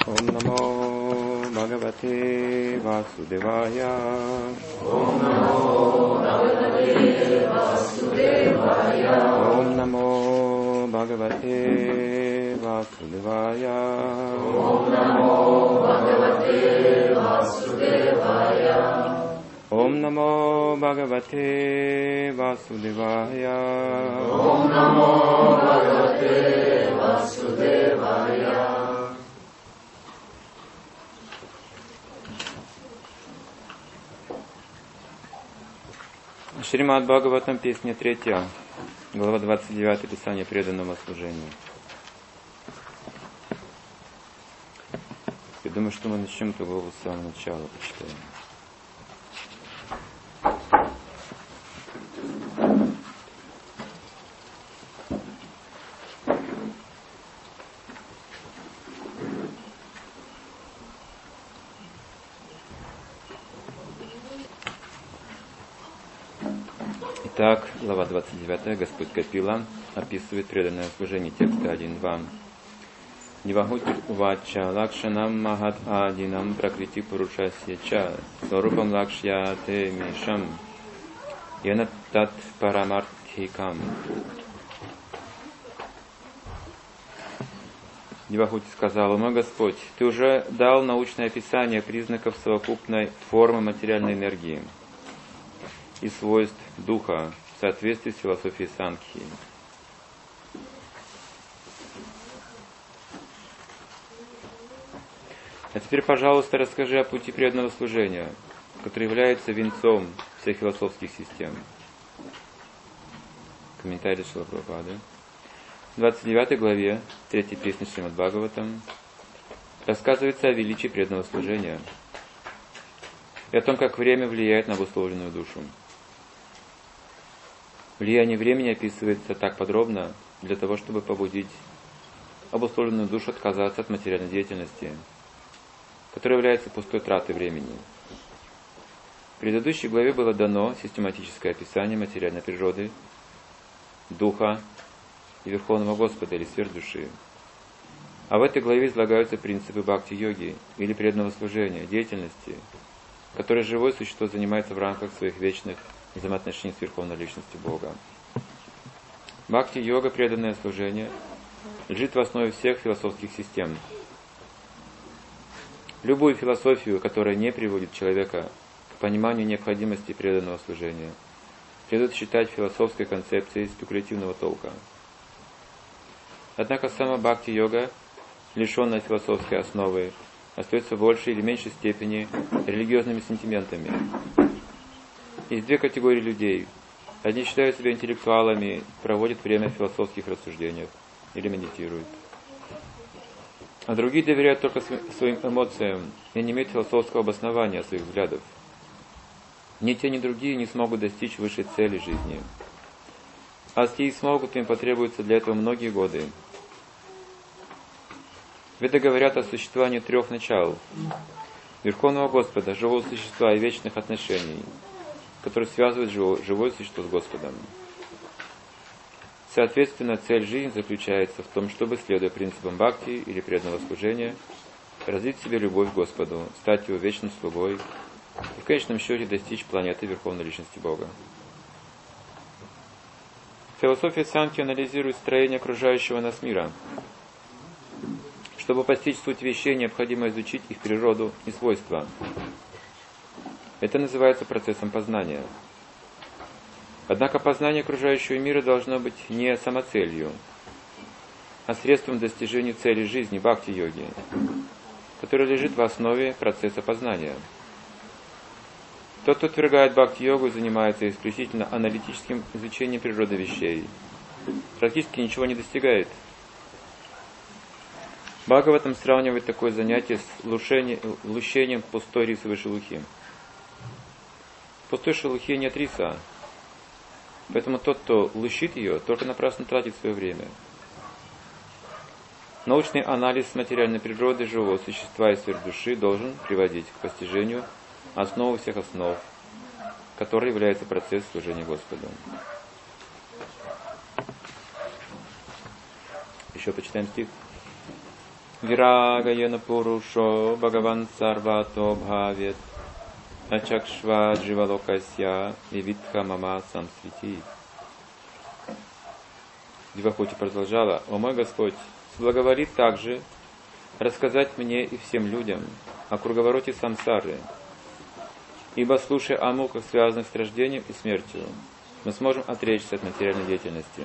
Om Namo Bhagavate Vasudevaya. Om Namo Bhagavate Vasudevaya. Om Namo Bhagavate Vasudevaya. Om Namo Bhagavate Vasudevaya. Om Namo Bhagavate Vasudevaya. Om Namo Bhagavate Vasudevaya. Шримад Бхагаватам, песня 3, глава 29, описание преданного служения. Я думаю, что мы начнем эту главу с самого начала, почитаем. Итак, глава 29, Господь Капила описывает преданное служение, текста 1-2. Нивахутир увача лакшанам махат адинам пракрити пурушасья ча сварупам лакшьяте мишам яна тат парамартхикам. Нивахути сказал: «Мой Господь, Ты уже дал научное описание признаков совокупной формы материальной энергии и свойств духа в соответствии с философией Санкхи. А теперь, пожалуйста, расскажи о пути преданного служения, который является венцом всех философских систем». Комментарий Шрила Прабхупады. В 29 главе 3 песни Шримад Бхагаватам рассказывается о величии преданного служения и о том, как время влияет на обусловленную душу. Влияние времени описывается так подробно для того, чтобы побудить обусловленную душу отказаться от материальной деятельности, которая является пустой тратой времени. В предыдущей главе было дано систематическое описание материальной природы, духа и Верховного Господа или сфер души. А в этой главе излагаются принципы бхакти-йоги или преданного служения, деятельности, которой живое существо занимается в рамках своих вечных взаимоотношений с Верховной Личностью Бога. Бхакти-йога, преданное служение, лежит в основе всех философских систем. Любую философию, которая не приводит человека к пониманию необходимости преданного служения, следует считать философской концепцией спекулятивного толка. Однако сама бхакти-йога, лишенная философской основы, остается в большей или меньшей степени религиозными сентиментами. Есть две категории людей. Одни считают себя интеллектуалами, проводят время в философских рассуждениях или медитируют. А другие доверяют только своим эмоциям и не имеют философского обоснования своих взглядов. Ни те, ни другие не смогут достичь высшей цели жизни. А если и смогут, им потребуется для этого многие годы. Веды говорят о существовании трех начал: Верховного Господа, живого существа и вечных отношений, которые связывают живое существо с Господом. Соответственно, цель жизни заключается в том, чтобы, следуя принципам бхакти или преданного служения, развить в себе любовь к Господу, стать Его вечным слугой и в конечном счете достичь планеты Верховной Личности Бога. Философия Санкхи анализирует строение окружающего нас мира. Чтобы постичь суть вещей, необходимо изучить их природу и свойства. Это называется процессом познания. Однако познание окружающего мира должно быть не самоцелью, а средством достижения цели жизни бхакти-йоги, которая лежит в основе процесса познания. Тот, кто отвергает бхакти-йогу и занимается исключительно аналитическим изучением природы вещей, практически ничего не достигает. Бхагаватам сравнивает такое занятие с лущением пустой рисовой шелухи. В пустой шелухе нет риса, поэтому тот, кто лущит ее, только напрасно тратит свое время. Научный анализ материальной природы живого существа и сфер души должен приводить к постижению основы всех основ, которой является процесс служения Господу. Еще почитаем стих. Вирагаяна Пурушо Бхагаван Сарвато Бхавет Ачакшва Дживалокасья Вивитха Мама Самсвити. Девахути продолжала: «О мой Господь, соблаговолит также рассказать мне и всем людям о круговороте самсары, ибо, слушая о муках, связанных с рождением и смертью, мы сможем отречься от материальной деятельности».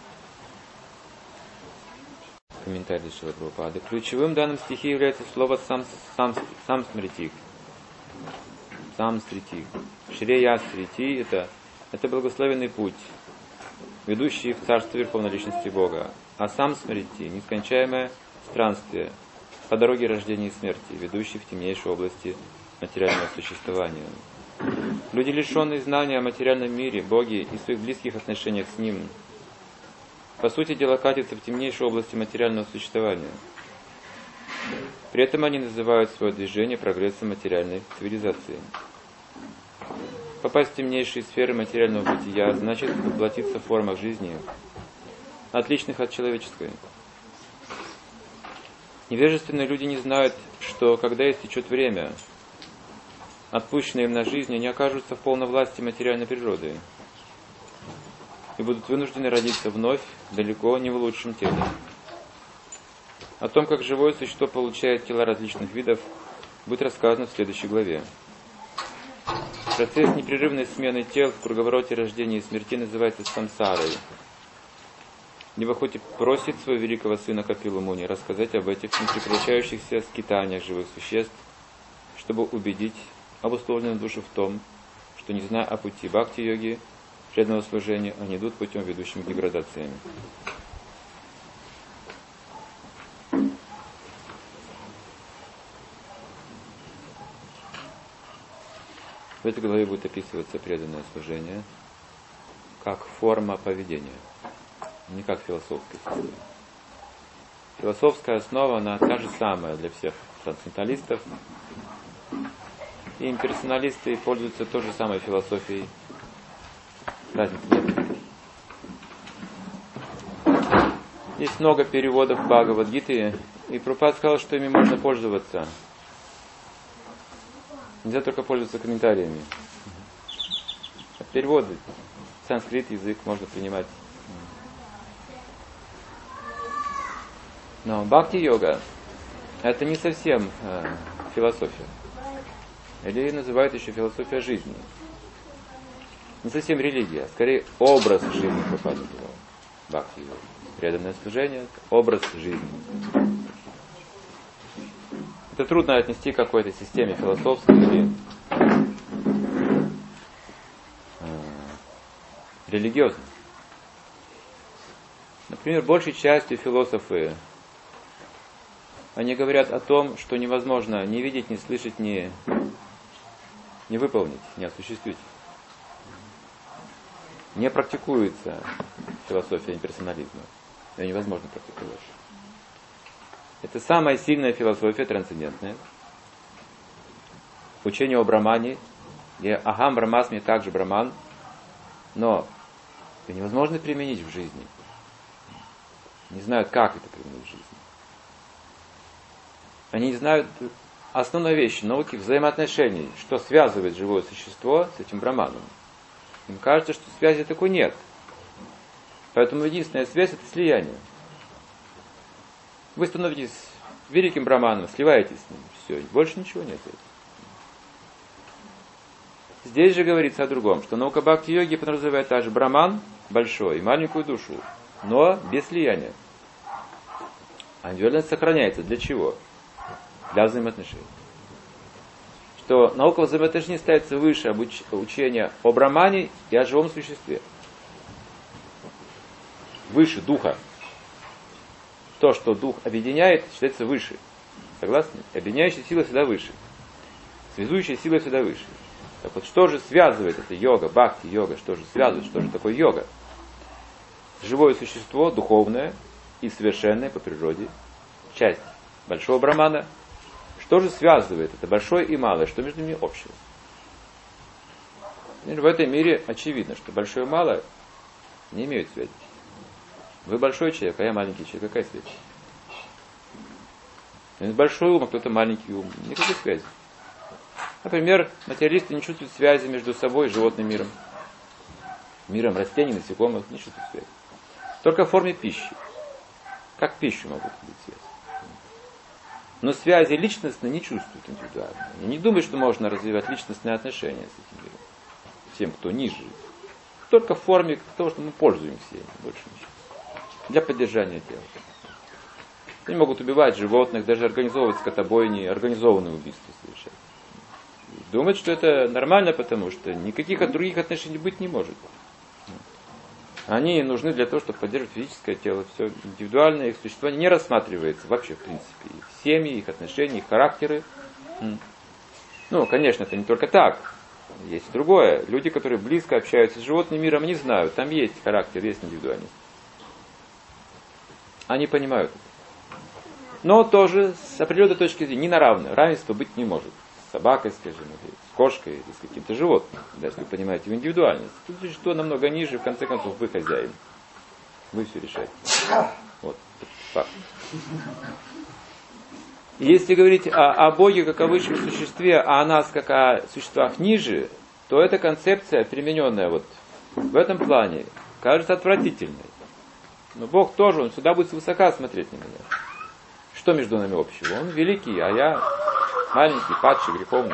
Комментарий Шрила Прабхупады. Ключевым в данном стихе является слово самсмритик. Самсритик. Шрея-срити – это благословенный путь, ведущий в Царство Верховной Личности Бога. А самсмрити – нескончаемое странствие по дороге рождения и смерти, ведущий в темнейшие области материального существования. Люди, лишенные знания о материальном мире, Боге и своих близких отношениях с Ним, по сути дела, катятся в темнейшие области материального существования. При этом они называют свое движение прогрессом материальной цивилизации. Попасть в темнейшие сферы материального бытия значит воплотиться в формах жизни, отличных от человеческой. Невежественные люди не знают, что когда истечет время, отпущенное им на жизнь, они окажутся в полной власти материальной природы и будут вынуждены родиться вновь, далеко не в лучшем теле. О том, как живое существо получает тела различных видов, будет рассказано в следующей главе. Процесс непрерывной смены тел в круговороте рождения и смерти называется самсарой. Девахути просит своего великого сына Капилу Муни рассказать об этих непрекращающихся скитаниях живых существ, чтобы убедить обусловленную душу в том, что, не зная о пути бхакти-йоги, преданного служения, они идут путем, ведущим к деградации. В этой главе будет описываться преданное служение как форма поведения, не как философская система. Философская основа, она та же самая для всех трансценденталистов, и имперсоналисты пользуются той же самой философией. Разницы нет. Есть много переводов Бхагавад-гиты, и Прабхупада сказал, что ими можно пользоваться. Нельзя только пользоваться комментариями. Переводы. Санскрит язык можно принимать. Но бхакти-йога это не совсем философия. Или называют еще философия жизни. Не совсем религия, скорее образ жизни Прабхупада называл. Бхакти-йога. Преданное служение, образ жизни. Это трудно отнести к какой-то системе философской или религиозной. Например, большей частью философы, они говорят о том, что невозможно ни видеть, ни слышать, ни выполнить, ни осуществить. Не практикуется философия имперсонализма. Ее невозможно практиковать. Это самая сильная философия, трансцендентная. Учение о Брамане, где Ахам Брамасми также Браман, но это невозможно применить в жизни. Не знают, как это применить в жизни. Они не знают основной вещи, науки взаимоотношений, что связывает живое существо с этим Браманом. Им кажется, что связи такой нет. Поэтому единственная связь – это слияние. Вы становитесь великим Браманом, сливаетесь с ним, все, больше ничего нет. Здесь же говорится о другом, что наука бхакти-йоги подразумевает также Браман большой и маленькую душу, но без слияния. А индивидуальность сохраняется. Для чего? Для взаимоотношений. Что наука взаимоотношений ставится выше учения о Брамане и о живом существе. Выше духа. То, что дух объединяет, считается выше. Согласны? Объединяющая сила всегда выше. Связующая сила всегда выше. Так вот, что же связывает это йога, бхакти-йога? Что же связывает? Что же такое йога? Живое существо, духовное и совершенное по природе, часть большого Брамана. Что же связывает это большое и малое? Что между ними общего? В этом мире очевидно, что большое и малое не имеют связи. Вы большой человек, а я маленький человек. Какая связь? Большой ум, а кто-то маленький ум. Никакой связи. Например, материалисты не чувствуют связи между собой и животным миром. Миром растений, насекомых не чувствуют связи. Только в форме пищи. Как пищу могут быть связь. Но связи личностные не чувствуют индивидуально. И не думают, что можно развивать личностные отношения с этим миром. Тем, кто ниже. Только в форме того, что мы пользуемся ими, больше ничего. Для поддержания тела. Они могут убивать животных, даже организовывать скотобойни, организованные убийства совершать. Думать, что это нормально, потому что никаких других отношений быть не может. Они нужны для того, чтобы поддерживать физическое тело. Все индивидуальное их существование не рассматривается вообще, в принципе. Их семьи, их отношения, их характеры. Ну, конечно, это не только так. Есть и другое. Люди, которые близко общаются с животным миром, они знают, там есть характер, есть индивидуальность. Они понимают это. Но тоже с определенной точки зрения не на равное. Равенство быть не может. С собакой, скажем, или с кошкой, или с каким-то животным. Да, если вы понимаете его индивидуальность. Тут существо намного ниже, в конце концов, вы хозяин. Вы все решаете. Вот, факт. Если говорить о Боге как о высшем существе, а о нас как о существах ниже, то эта концепция, примененная вот в этом плане, кажется отвратительной. Но Бог тоже, Он всегда будет свысока смотреть на меня. Что между нами общего? Он великий, а я маленький, падший, греховный.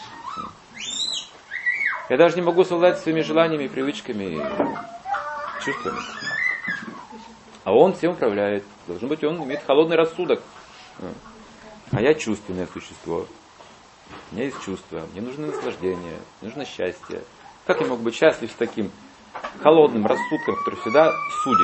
Я даже не могу совладать своими желаниями, привычками, чувствами. А Он всем управляет. Должно быть, Он имеет холодный рассудок. А я чувственное существо. У меня есть чувства, мне нужно наслаждение, мне нужно счастье. Как я могу быть счастлив с таким холодным рассудком, который всегда судит?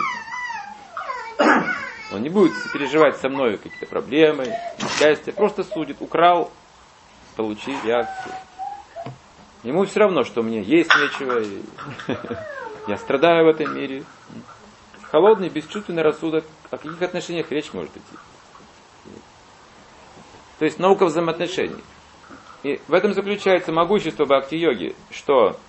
Он не будет переживать со мной какие-то проблемы, счастье, просто судит. Украл, получи реакцию. Ему все равно, что мне есть нечего, и я страдаю в этом мире. Холодный, бесчувственный рассудок, о каких отношениях речь может идти? То есть наука взаимоотношений. И в этом заключается могущество бхакти-йоги, что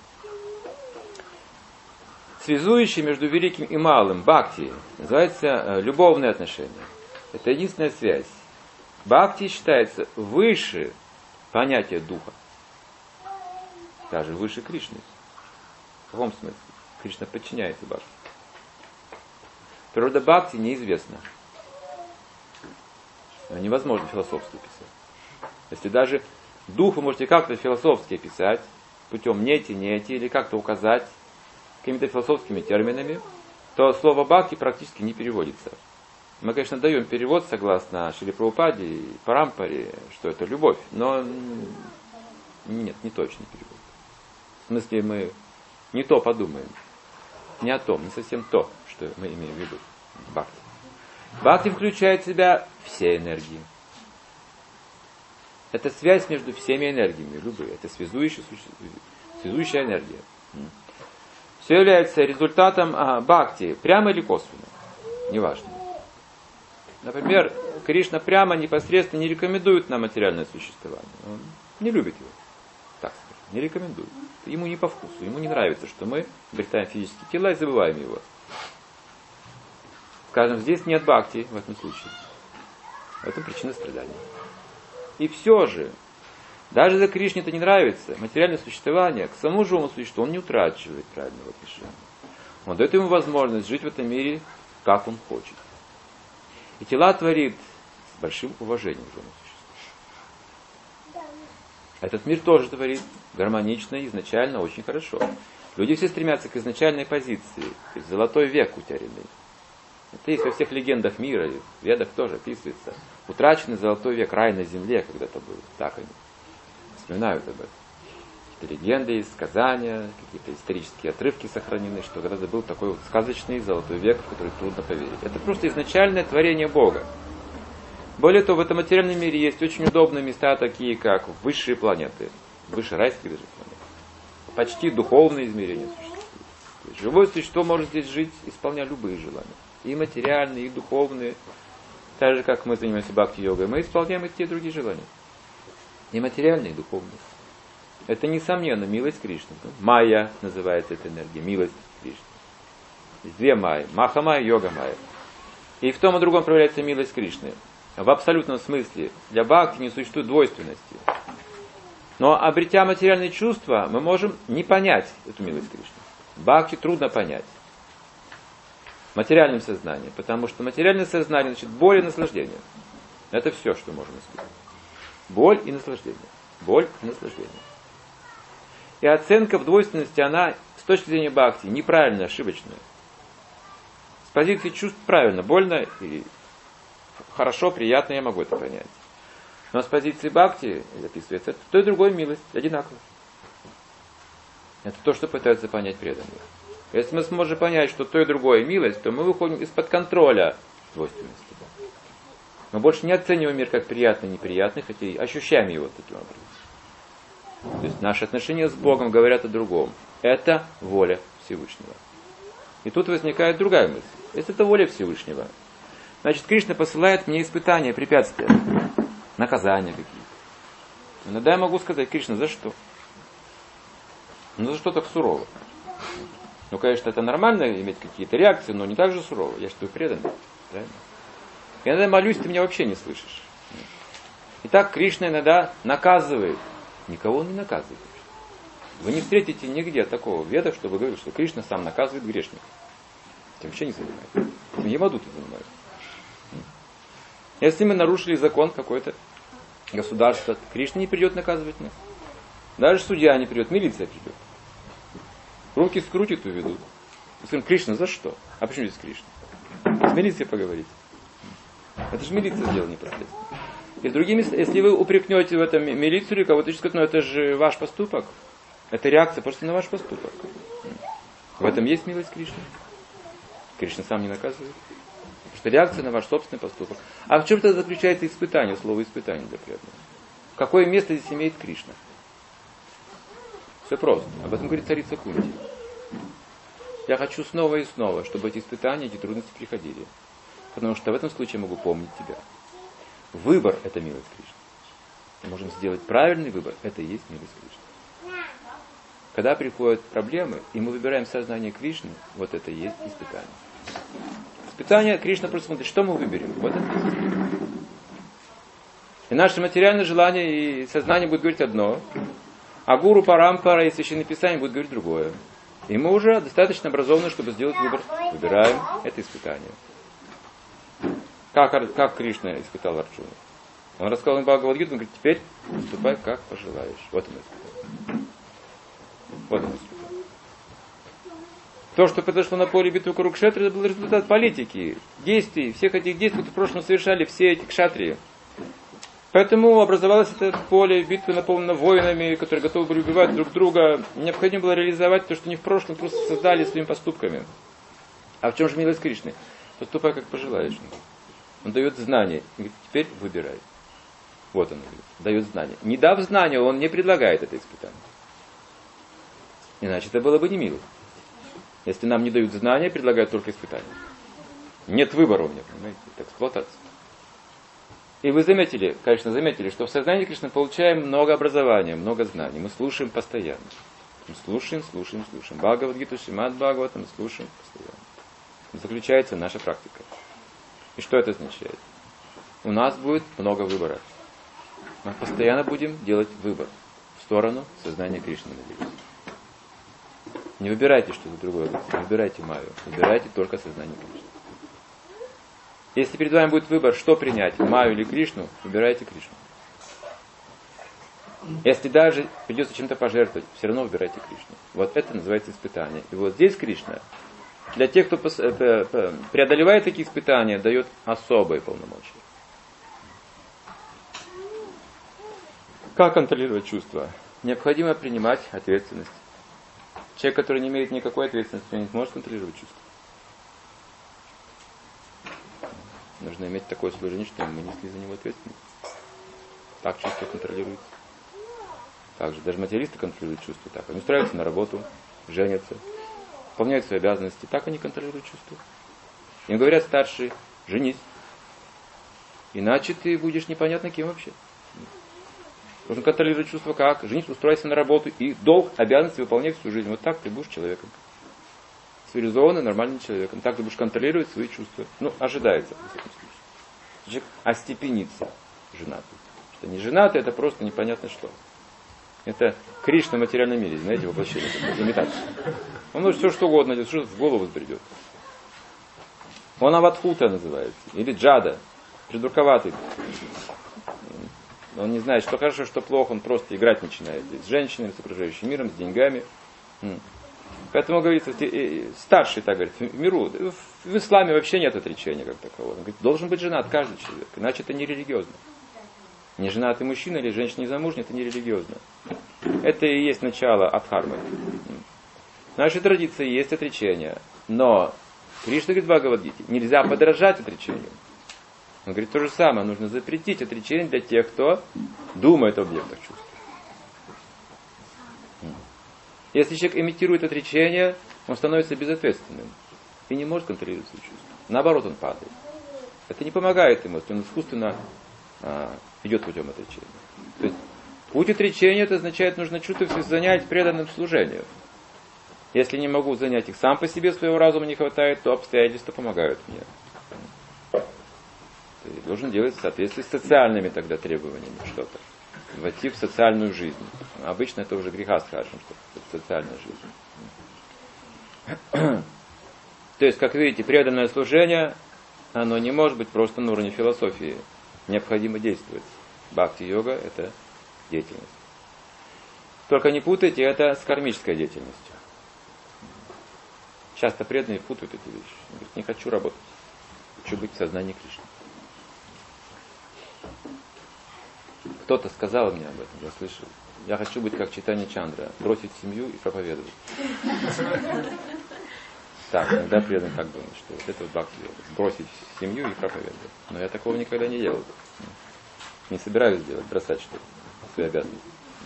связующее между великим и малым бхакти называется любовные отношения. Это единственная связь. Бхакти считается выше понятия духа. Даже выше Кришны. В каком смысле? Кришна подчиняется бхакти. Природа бхакти неизвестна. Невозможно философски писать. Если даже дух вы можете как-то философски описать, путем нети, или как-то указать какими-то философскими терминами, то слово бхакти практически не переводится. Мы, конечно, даем перевод согласно Шриле Прабхупаде и Парампаре, что это любовь, но нет, не точный перевод. В смысле, мы не то подумаем, не о том, не совсем то, что мы имеем в виду. Бхакти. Бхакти включает в себя все энергии. Это связь между всеми энергиями, любые. Это связующая энергия. Все является результатом бхакти, прямо или косвенно. Неважно. Например, Кришна прямо, непосредственно не рекомендует нам материальное существование. Он не любит его. Так скажем, не рекомендует. Ему не по вкусу, ему не нравится, что мы обретаем физические тела и забываем его. Скажем, здесь нет бхакти в этом случае. В этом причина страдания. И все же, даже если Кришне это не нравится, материальное существование, к самому живому существу он не утрачивает правильного отношения. Он дает ему возможность жить в этом мире, как он хочет. И тела творит с большим уважением к живому существу. Этот мир тоже творит гармонично, изначально, очень хорошо. Люди все стремятся к изначальной позиции, то есть золотой век утерянный. Это есть во всех легендах мира, и в Ведах тоже описывается. Утраченный золотой век, рай на земле когда-то был. Так они вспоминают об этом. Какие-то легенды есть, сказания, какие-то исторические отрывки сохранены, что когда-то был такой вот сказочный золотой век, в который трудно поверить. Это просто изначальное творение Бога. Более того, в этом материальном мире есть очень удобные места, такие как высшие планеты, выше райские даже планеты. Почти духовные измерения существуют. То есть живое существо может здесь жить, исполняя любые желания. И материальные, и духовные. Так же, как мы занимаемся бхакти-йогой, мы исполняем и те, и другие желания. И материальные, и духовные. Это, несомненно, милость Кришны. Майя называется эта энергия, милость Кришны. Есть две майи. Маха-майя, йога-майя. И в том и другом проявляется милость Кришны. в абсолютном смысле. Для бхакти не существует двойственности. Но обретя материальные чувства, мы можем не понять эту милость Кришны. Бхакти трудно понять материальным сознанием, потому что материальное сознание значит боль и наслаждение. Это все, что можем испытать. Боль и наслаждение. Боль и наслаждение. И оценка в двойственности, она с точки зрения бхакти неправильная, ошибочная. С позиции чувств правильно, больно и хорошо, приятно, я могу это понять. Но с позиции бхакти, записывается, это то и другое милость, одинаково. Это то, что пытаются понять преданные. Если мы сможем понять, что то и другое милость, то мы выходим из-под контроля двойственности. Мы больше не оцениваем мир как приятный, неприятный, хотя и ощущаем его таким образом. То есть наши отношения с Богом говорят о другом. Это воля Всевышнего. И тут возникает другая мысль. Если это воля Всевышнего, значит, Кришна посылает мне испытания, препятствия, наказания какие-то. Иногда я могу сказать: Кришна, за что? Ну, за что так сурово? Ну, конечно, это нормально иметь какие-то реакции, но не так же сурово. Я же твой преданный. Правильно? Я иногда молюсь, ты меня вообще не слышишь. Итак, Кришна иногда наказывает. Никого он не наказывает. Вы не встретите нигде такого веда, чтобы говорили, что Кришна сам наказывает грешников. Этим вообще не занимается. Ямадуты занимаются. Если мы нарушили закон какой-то, государство, Кришна не придет наказывать нас. Даже судья не придет, милиция придет. Руки скрутит и уведут. Мы скажем: Кришна, за что? А почему здесь Кришна? С милицией поговорить. Это же милиция сделала непосредственно. И другими, если вы упрекнете в этом милицию или кого-то, скажете: ну это же ваш поступок. Это реакция просто на ваш поступок. В этом есть милость Кришны. Кришна сам не наказывает. Потому что реакция на ваш собственный поступок. А в чем тогда заключается испытание, слово испытание для преданного? Какое место здесь имеет Кришна? Все просто. Об этом говорит царица Кунти. Я хочу снова и снова, чтобы эти испытания, эти трудности приходили. Потому что в этом случае я могу помнить тебя. Выбор – это милость Кришны. Мы можем сделать правильный выбор – это и есть милость Кришны. Когда приходят проблемы, и мы выбираем сознание Кришны, вот это и есть испытание. Испытание Кришна просто смотрит, что мы выберем. Вот это и есть испытание. И наше материальное желание и сознание будет говорить одно, а гуру Парампара и Священное Писание будут говорить другое. И мы уже достаточно образованы, чтобы сделать выбор. Выбираем это испытание. Как Кришна испытал Арджуну? Он рассказал им Бхагавад-гиту, он говорит: теперь поступай как пожелаешь. Вот он испытал. Вот он испытал. То, что произошло на поле битвы Курукшетры, это был результат политики, действий, всех этих действий, которые в прошлом совершали все эти кшатрии. Поэтому образовалось это поле битвы, наполнено воинами, которые готовы были убивать друг друга. Необходимо было реализовать то, что они в прошлом просто создали своими поступками. А в чем же милость Кришны? Поступай как пожелаешь. Он дает знание. Он говорит: теперь выбирай. Вот он говорит, дает знание. Не дав знания, он не предлагает это испытание. Иначе это было бы не мило. Если нам не дают знания, предлагают только испытания. Нет выбора у меня, понимаете? Это эксплуатация. И вы заметили, конечно, что в сознании Кришны получаем много образования, много знаний. Мы слушаем постоянно. Мы слушаем. Бхагавад-гиту, Шримад Бхагаватам, слушаем постоянно. Заключается наша практика. И что это означает? У нас будет много выбора. Мы постоянно будем делать выбор в сторону сознания Кришны. Не выбирайте что-то другое, не выбирайте Майю, выбирайте только сознание Кришны. Если перед вами будет выбор, что принять, Майю или Кришну, выбирайте Кришну. Если даже придется чем-то пожертвовать, все равно выбирайте Кришну. Вот это называется испытание. И вот здесь Кришна для тех, кто преодолевает такие испытания, дает особые полномочия. Как контролировать чувства? Необходимо принимать ответственность. Человек, который не имеет никакой ответственности, не сможет контролировать чувства. Нужно иметь такое служение, что мы несли за него ответственность. Так чувства контролируются. Также даже материалисты контролируют чувства. Так, они устраиваются на работу, женятся, выполняют свои обязанности. Так они контролируют чувства. Им говорят старшие: женись. Иначе ты будешь непонятно кем вообще. Нужно контролировать чувства как? Женись, устроиться на работу и долг, обязанности выполнять всю жизнь. Вот так ты будешь человеком. Цивилизованным, нормальным человеком. Так ты будешь контролировать свои чувства. Ну, ожидается, в всяком случае. Человек остепенится женатый. Что не женатый, это просто непонятно что. Это Кришна в материальном мире, знаете, воплощение, имитация. Он может все что угодно, что в голову сбредет. Он аватхута называется, или джада, придурковатый. Он не знает, что хорошо, что плохо, он просто играть начинает. С женщинами, с окружающим миром, с деньгами. Поэтому, говорится, старший так говорит, в миру, в исламе вообще нет отречения как такового. Он говорит, должен быть женат каждый человек, иначе это не религиозно. Не женатый мужчина или женщина незамужняя, это не религиозно. Это и есть начало адхармы. В нашей традиции есть отречение, но Кришна говорит в Бхагавад-гите, нельзя подражать отречению. Он говорит то же самое, нужно запретить отречение для тех, кто думает об объектах чувств. Если человек имитирует отречение, он становится безответственным и не может контролировать свои чувства. Наоборот, он падает. Это не помогает ему, если он искусственно идет путем отречения. То есть, путь отречения, это означает, нужно чувствовать занять преданным служением. Если не могу занять их сам по себе, своего разума не хватает, то обстоятельства помогают мне. Ты должен делать в соответствии с социальными тогда требованиями что-то. Войти в социальную жизнь. Обычно это уже греха скажем, что это социальная жизнь. То есть, как видите, преданное служение, оно не может быть просто на уровне философии. Необходимо действовать. Бхакти-йога – это деятельность. Только не путайте это с кармической деятельностью. Часто преданные путают эти вещи. Говорят, не хочу работать. Хочу быть в сознании Кришны. Кто-то сказал мне об этом, я слышал. Я хочу быть как Чайтанья Чандра, бросить семью и проповедовать. Так, иногда преданный так думает, что вот это бхакти-йога. Бросить семью и проповедовать. Но я такого никогда не делал. Не собираюсь делать, бросать что-то, свои обязанности.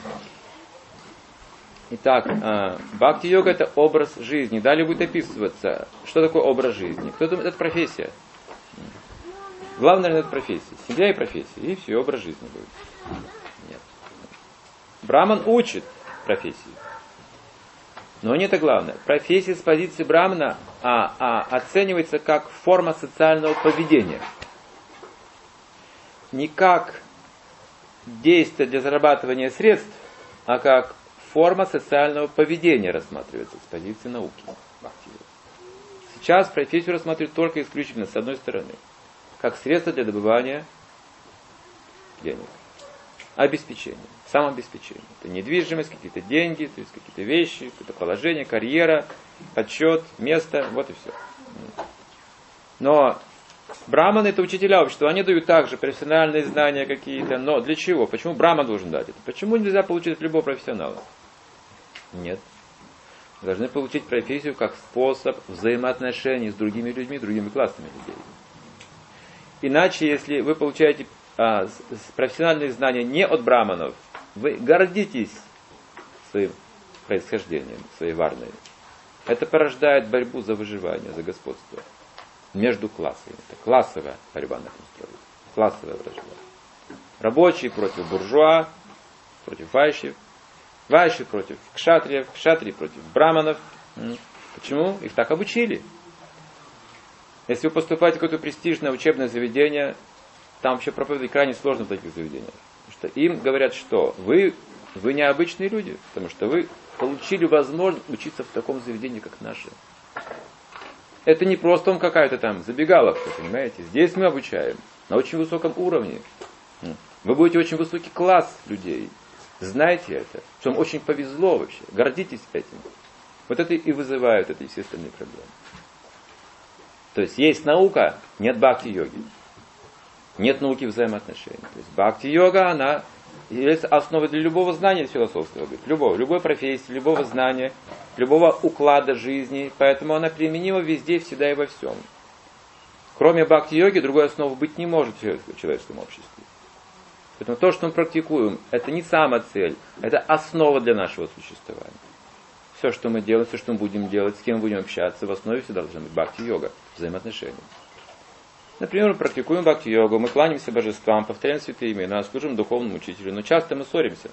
Итак, бхакти-йога – это образ жизни. Далее будет описываться, что такое образ жизни. Кто думает, это профессия. Главное, наверное, это профессия. Семья и профессия. И все, образ жизни будет. Нет. Браман учит профессии. Но не это главное. Профессия с позиции брамана оценивается как форма социального поведения. Не как действие для зарабатывания средств, а как форма социального поведения рассматривается с позиции науки. Сейчас профессию рассматривают только исключительно, с одной стороны, как средство для добывания денег. Обеспечение. Самообеспечение. Это недвижимость, какие-то деньги, то есть какие-то вещи, какое-то положение, карьера, подсчет, место, вот и все. Но браманы это учителя общества, они дают также профессиональные знания какие-то, но для чего? Почему браман должен дать это? Почему нельзя получить от любого профессионала? Нет. Вы должны получить профессию как способ взаимоотношений с другими людьми, другими классами людей. Иначе, если вы получаете профессиональные знания не от браманов, вы гордитесь своим происхождением, своей варной. Это порождает борьбу за выживание, за господство между классами. Это классовая борьба на конструирует. Классовая вражда. Рабочие против буржуа, против вайшев, вайши против кшатриев, кшатрии против браманов. Почему? Их так обучили. Если вы поступаете в какое-то престижное учебное заведение, там вообще проповедовать крайне сложно в таких заведениях. Потому что им говорят, что вы необычные люди, потому что вы получили возможность учиться в таком заведении, как наше. Это не просто какая-то там забегаловка, понимаете? Здесь мы обучаем на очень высоком уровне. Вы будете очень высокий класс людей. Знайте это. Что вам очень повезло вообще. Гордитесь этим. Вот это и вызывает эти все остальные проблемы. То есть есть наука, нет бхакти-йоги. Нет науки взаимоотношений. То есть бхакти-йога, она является основой для любого знания философского. Любой профессии, любого знания, любого уклада жизни. Поэтому она применима везде, всегда и во всем. Кроме бхакти-йоги, другой основы быть не может в человеческом обществе. Поэтому то, что мы практикуем, это не сама цель, это основа для нашего существования. Все, что мы делаем, все, что мы будем делать, с кем мы будем общаться, в основе всегда должна быть бхакти-йога, взаимоотношения. Например, мы практикуем бхакти-йогу, мы кланяемся божествам, повторяем святые имена, служим духовному учителю, но часто мы ссоримся.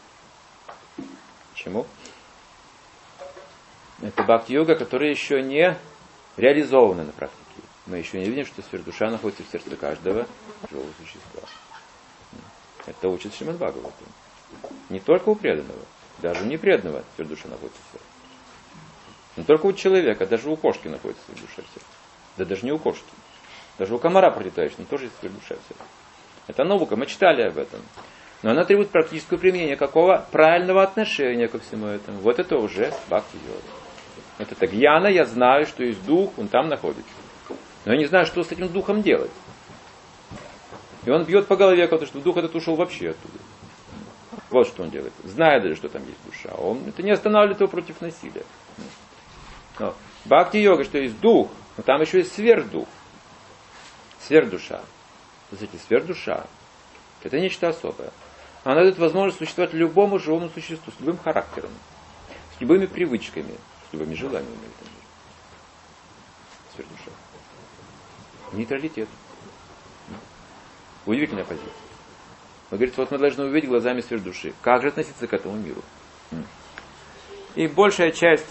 Почему? Это бхакти-йога, которая еще не реализована на практике. мы еще не видим, что сверхдуша находится в сердце каждого живого существа. Это учит Шримад Бхагаватам. Не только у преданного, даже у непреданного сверхдуша находится в сердце. Не только у человека, даже у кошки находится сверхдуша в сердце. Да даже не у кошки. Даже у комара пролетающего тоже есть сверхдуша в сердце. Это наука, мы читали об этом. Но она требует практического применения. Какого? Правильного отношения ко всему этому. Вот это уже бхакти-йога. Это гьяна, я знаю, что есть дух, он там находится. Но я не знаю, что с этим духом делать. И он бьет по голове, потому что дух этот ушел вообще оттуда. Вот что он делает. Зная даже, что там есть душа. Он это не останавливает его против насилия. Но бхакти-йога, что есть дух, но там еще есть сверхдух. Сверхдуша. Знаете, сверхдуша. Это нечто особое. Она дает возможность существовать любому живому существу, с любым характером, с любыми привычками, с любыми желаниями. Сверхдуша. Нейтралитет. Удивительная позиция. Он говорит, вот мы должны увидеть глазами сверхдуши. Как же относиться к этому миру? И большая часть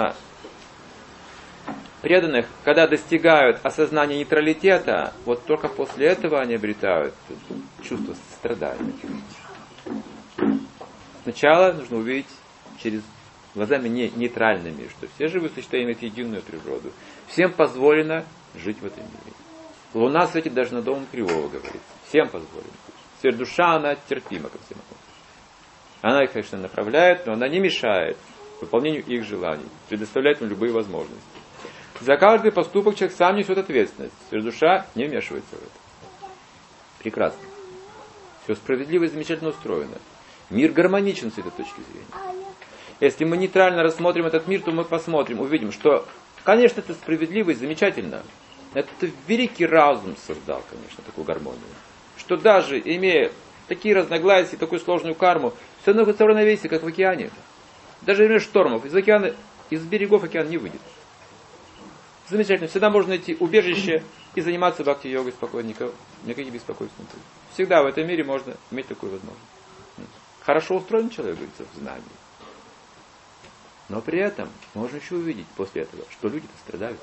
преданных, когда достигают осознания нейтралитета, вот только после этого они обретают чувство страдания. Сначала нужно увидеть через глазами нейтральными, что все живые существа имеют единую природу. Всем позволено жить в этом мире. Луна светит даже над домом Кривого, говорится. Всем позволено. Сверхдуша, она терпима ко всем. Она их, конечно, направляет, но она не мешает выполнению их желаний, предоставляет им любые возможности. За каждый поступок человек сам несет ответственность. Сверхдуша не вмешивается в это. Прекрасно. Все справедливо и замечательно устроено. Мир гармоничен с этой точки зрения. Если мы нейтрально рассмотрим этот мир, то мы посмотрим, увидим, что, конечно, это справедливо и замечательно. Это великий разум создал, конечно, такую гармонию. Что даже имея такие разногласия, такую сложную карму, все находится в равновесии, как в океане. Даже во время штормов из берегов океан не выйдет. Замечательно. Всегда можно найти убежище и заниматься бхакти-йогой спокойно, никаких беспокойств нет. Всегда в этом мире можно иметь такую возможность. Хорошо устроен человек, говорится, в знании. Но при этом можно еще увидеть после этого, что люди-то страдают.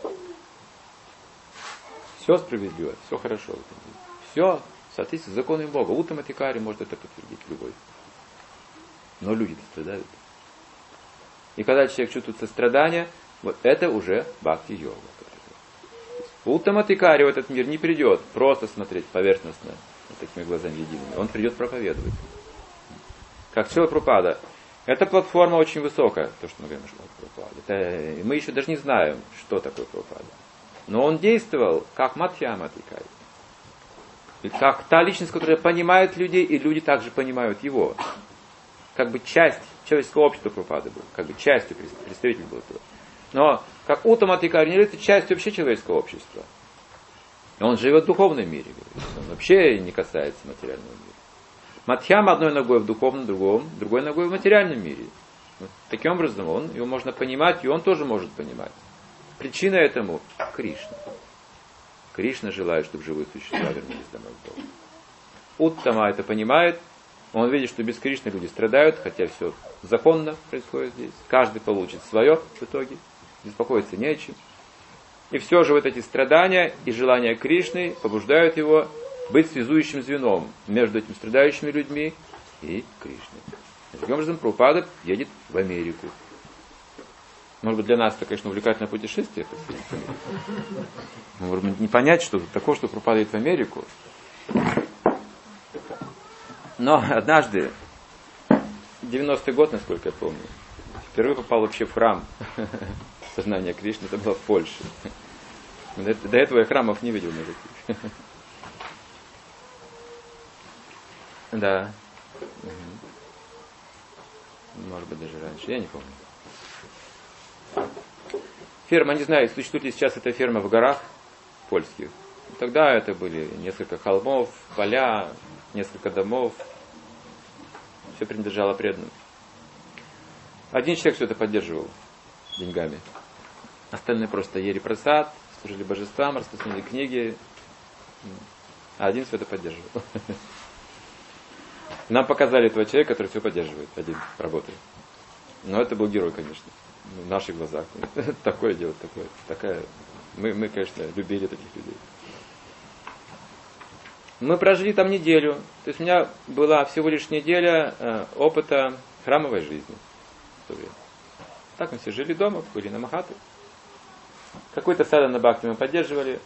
Все справедливо, все хорошо в этом мире. Все в соответствии с законами Бога. Уттама Тикари может это подтвердить любой. Но люди-то страдают. И когда человек чувствует сострадание, вот это уже бхакти-йога. Уттама Тикари в этот мир не придет просто смотреть поверхностно, вот такими глазами едиными. Он придет проповедовать. Как Шрила Прабхупада. Эта платформа очень высокая, то, что мы говорим о Шрила Прабхупаде. Мы еще даже не знаем, что такое Прабхупада. Но он действовал как Мадхьяма Тикари. И как та личность, которая понимает людей, и люди также понимают его. Как бы часть человеческого общества Прабхупады был. Как бы частью представитель был этого. Но как Уттама Тикари не является частью вообще человеческого общества. Он живет в духовном мире. Он вообще не касается материального мира. Мадхьяма одной ногой в духовном, другой ногой в материальном мире. Вот, таким образом, его можно понимать, и он тоже может понимать. Причина этому – Кришна. Кришна желает, чтобы живые существа вернулись домой к Богу. Уттама это понимает. Он видит, что без Кришны люди страдают, хотя все законно происходит здесь. Каждый получит свое в итоге. Беспокоиться не о чем. И все же вот эти страдания и желания Кришны побуждают его быть связующим звеном между этими страдающими людьми и Кришной. Таким образом, Прабхупада едет в Америку. Может быть, для нас это, конечно, увлекательное путешествие. Может быть, не понять, что тут такое, что Прабхупада едет в Америку. Но однажды, 90-й год, насколько я помню, впервые попал вообще в храм сознания Кришны. Это было в Польше. До этого я храмов не видел никаких. Да. Может быть, даже раньше. Я не помню. Ферма, не знаю, существует ли сейчас эта ферма в горах польских. Тогда это были несколько холмов, поля, несколько домов. Все принадлежало преданным. Один человек все это поддерживал деньгами. Остальные просто ели просад, служили божествам, распространяли книги. А один все это поддерживал. Нам показали этого человека, который все поддерживает. Один работает. Но это был герой, конечно. В наших глазах. Такое делать, такая Мы, конечно, любили таких людей. Мы прожили там неделю. То есть у меня была всего лишь неделя опыта храмовой жизни в то время. Так мы все жили дома, были на Махаты. Какой-то садхана бхакти мы поддерживали.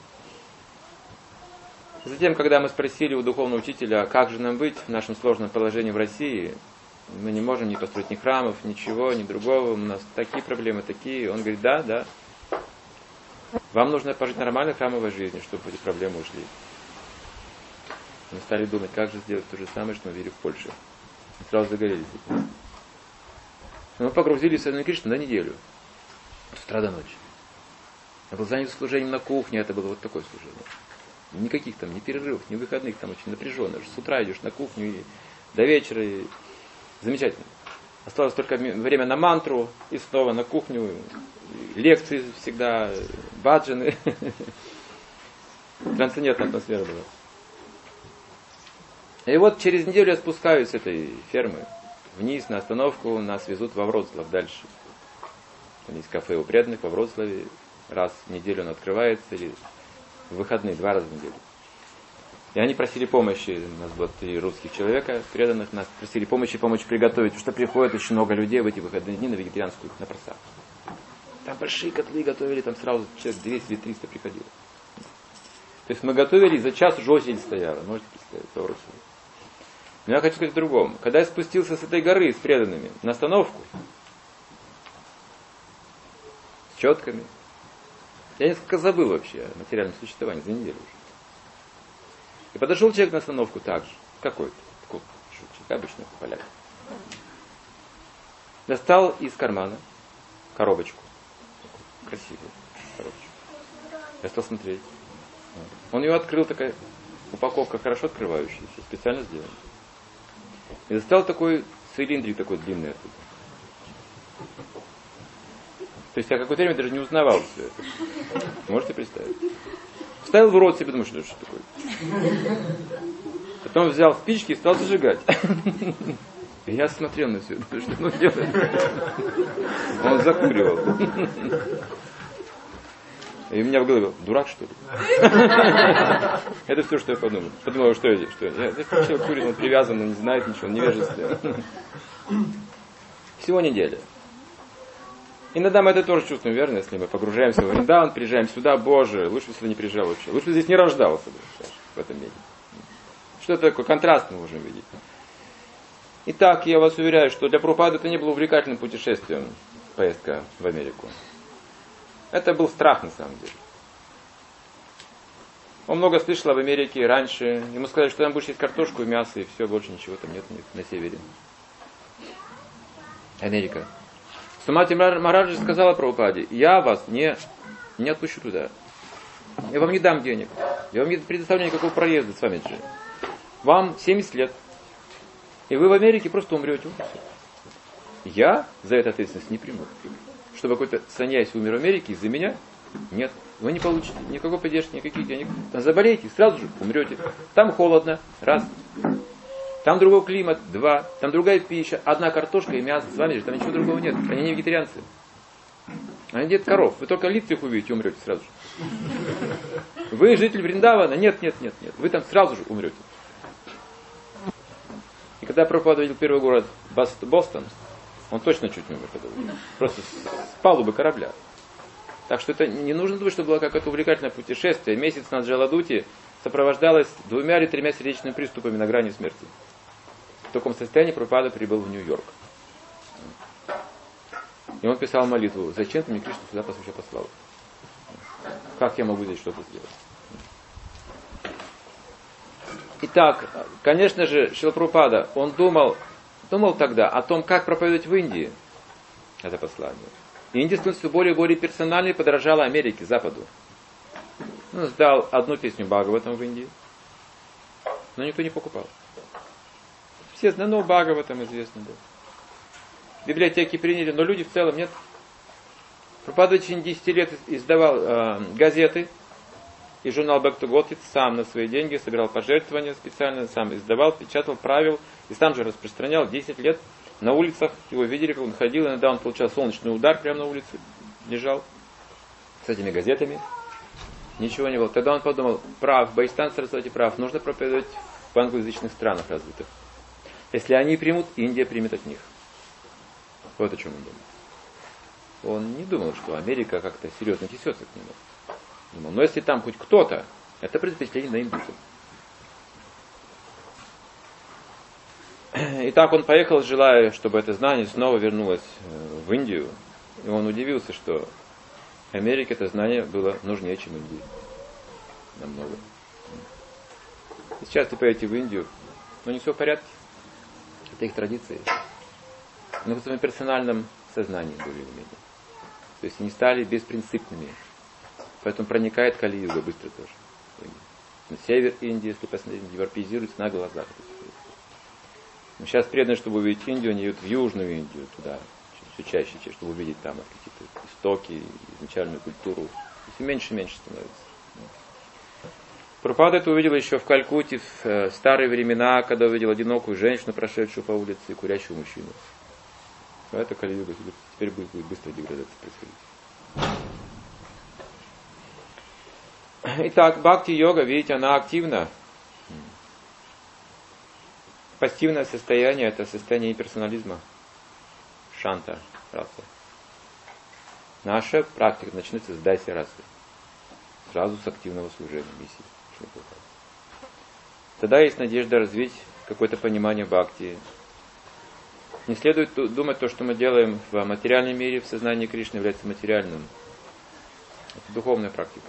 Затем, когда мы спросили у духовного учителя, как же нам быть в нашем сложном положении в России, мы не можем ни построить ни храмов, ничего, ни другого, у нас такие проблемы, такие. Он говорит, да, вам нужно пожить нормальной храмовой жизнью, чтобы эти проблемы ушли. Мы стали думать, как же сделать то же самое, что мы видели в Польше. И сразу загорелись. Мы погрузились в Святую Кришну на неделю. С утра до ночи. Я был занят служением на кухне, это было вот такое служение. Никаких там ни перерывов, ни выходных, там очень напряженно. С утра идешь на кухню и до вечера. И... Замечательно. Осталось только время на мантру, и снова на кухню. И лекции всегда, баджаны. Трансцендентная атмосфера была. И вот через неделю я спускаюсь с этой фермы вниз на остановку, нас везут во Вроцлав дальше. Там есть кафе у преданных во Вроцлаве. Раз в неделю он открывается, или в выходные, 2 раза в неделю. И они просили помощи, у нас было 3 русских человека, преданных, нас просили помощь приготовить, потому что приходит очень много людей в эти выходные дни на вегетарианскую, на просак. Там большие котлы готовили, там сразу человек 200 или 300 приходило. То есть мы готовили, и за час уже очередь стояла, можете представить, по Вроцлаву. Но я хочу сказать о другом. Когда я спустился с этой горы с преданными на остановку, с четками, я несколько забыл вообще о материальном существовании за неделю уже. И подошел человек на остановку так же, какой-то, такой человек, обычный поляк. Достал из кармана коробочку, красивую коробочку. Я стал смотреть. Он ее открыл, такая упаковка хорошо открывающаяся, специально сделана. И достал такой цилиндрик, такой длинный оттуда. То есть я какое-то время даже не узнавал все это. Можете представить? Вставил в рот себе, думаю, что это такое. Потом взял спички и стал зажигать. И я смотрел на все это, что он делает. Он закуривал. И у меня в голове, дурак что ли? Это все, что я подумал. Подумал, что я. Человек курит, он привязан, он не знает ничего, он невежественный. Всего неделя. Иногда мы это тоже чувствуем, верно, если мы погружаемся в Вриндаун, приезжаем сюда, Боже, лучше бы сюда не приезжал вообще. Лучше бы здесь не рождался в этом мире. Что это такое? Контраст мы можем видеть. Итак, я вас уверяю, что для Прабхупады это не было увлекательным путешествием, поездка в Америку. Это был страх на самом деле. Он много слышал об Америке раньше. Ему сказали, что там будешь есть картошку и мясо, и все, больше ничего там нет на севере. Америка. Сумати Махараджи сказала Прабхупаде, я вас не отпущу туда. Я вам не дам денег. Я вам не предоставлю никакого проезда с вами. Вам 70 лет. И вы в Америке просто умрете. Я за это ответственность не приму. Чтобы какой-то саньяси умер в Америке из-за меня? Нет. Вы не получите никакой поддержки, никаких денег. Там заболеете, сразу же умрете. Там холодно. Раз. Там другой климат, 2, там другая пища, 1 картошка и мясо, с вами же там ничего другого нет. Они не вегетарианцы. Они едят коров. Вы только лица их увидите, умрете сразу же. Вы житель Вриндавана? Нет. Вы там сразу же умрете. И когда Прабхупада видел первый город Бостон, он точно чуть не умер. Просто с палубы корабля. Так что это не нужно думать, что было какое-то увлекательное путешествие. Месяц на Джаладуте сопровождалось 2 или 3 сердечными приступами на грани смерти. В таком состоянии Прабхупада прибыл в Нью-Йорк. И он писал молитву, зачем ты мне Кришну сюда вообще послал? Как я могу здесь что-то сделать? Итак, конечно же, Шрила Прабхупада, он думал тогда о том, как проповедовать в Индии это послание. И Индия становится все более и более персональной, подражала Америке, Западу. Он сдал 1 песню Бхагаватам в Индии, но никто не покупал. Все знают, но Бхагаватам известно был. Библиотеки приняли, но люди в целом нет. Прабхупада в течение 10 лет издавал газеты и журнал Back to God сам на свои деньги, собирал пожертвования специально, сам издавал, печатал, правил и сам же распространял 10 лет. На улицах его видели, как он ходил, иногда он получал солнечный удар прямо на улице, лежал с этими газетами. Ничего не было. Тогда он подумал, прав, Бхаистан Сарасвати прав, нужно проповедовать в англоязычных странах развитых. Если они примут, Индия примет от них. Вот о чем он думал. Он не думал, что Америка как-то серьезно отнесется к нему. Думал, но если там хоть кто-то, это предпочтение на индусов. И так он поехал, желая, чтобы это знание снова вернулось в Индию. И он удивился, что Америке это знание было нужнее, чем Индии. Намного. И сейчас ты поедете в Индию, но не все в порядке. Это их традиции. Но в своем персональном сознании более-менее. То есть они стали беспринципными. Поэтому проникает Кали-юга быстро тоже. На север Индии, если посмотреть, европеизируется на глазах. Но сейчас преданные, чтобы увидеть Индию, они идут в Южную Индию, туда, все чаще, чтобы увидеть там какие-то истоки, изначальную культуру. Все меньше и меньше становится. Прабхупада это увидел еще в Калькутте в старые времена, когда увидел одинокую женщину, прошедшую по улице, и курящего мужчину. Это Кали-юга, теперь будет быстро деградация происходить. Итак, бхакти-йога, видите, она активна. Пассивное состояние – это состояние имперсонализма. Шанта, раса. Наша практика начнется с дайси расы. Сразу с активного служения миссии. Тогда есть надежда развить какое-то понимание бхакти. Не следует думать, то, что мы делаем в материальном мире, в сознании Кришны, является материальным. Это духовная практика.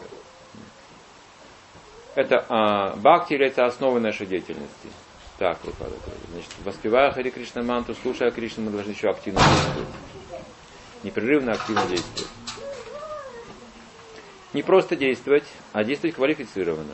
Это бхакти является основой нашей деятельности. Так, Прабхупада говорит. Значит, воспевая Хари Кришна мантру, слушая Кришну, мы должны еще активно действовать. Непрерывно активно действовать. Не просто действовать, а действовать квалифицированно.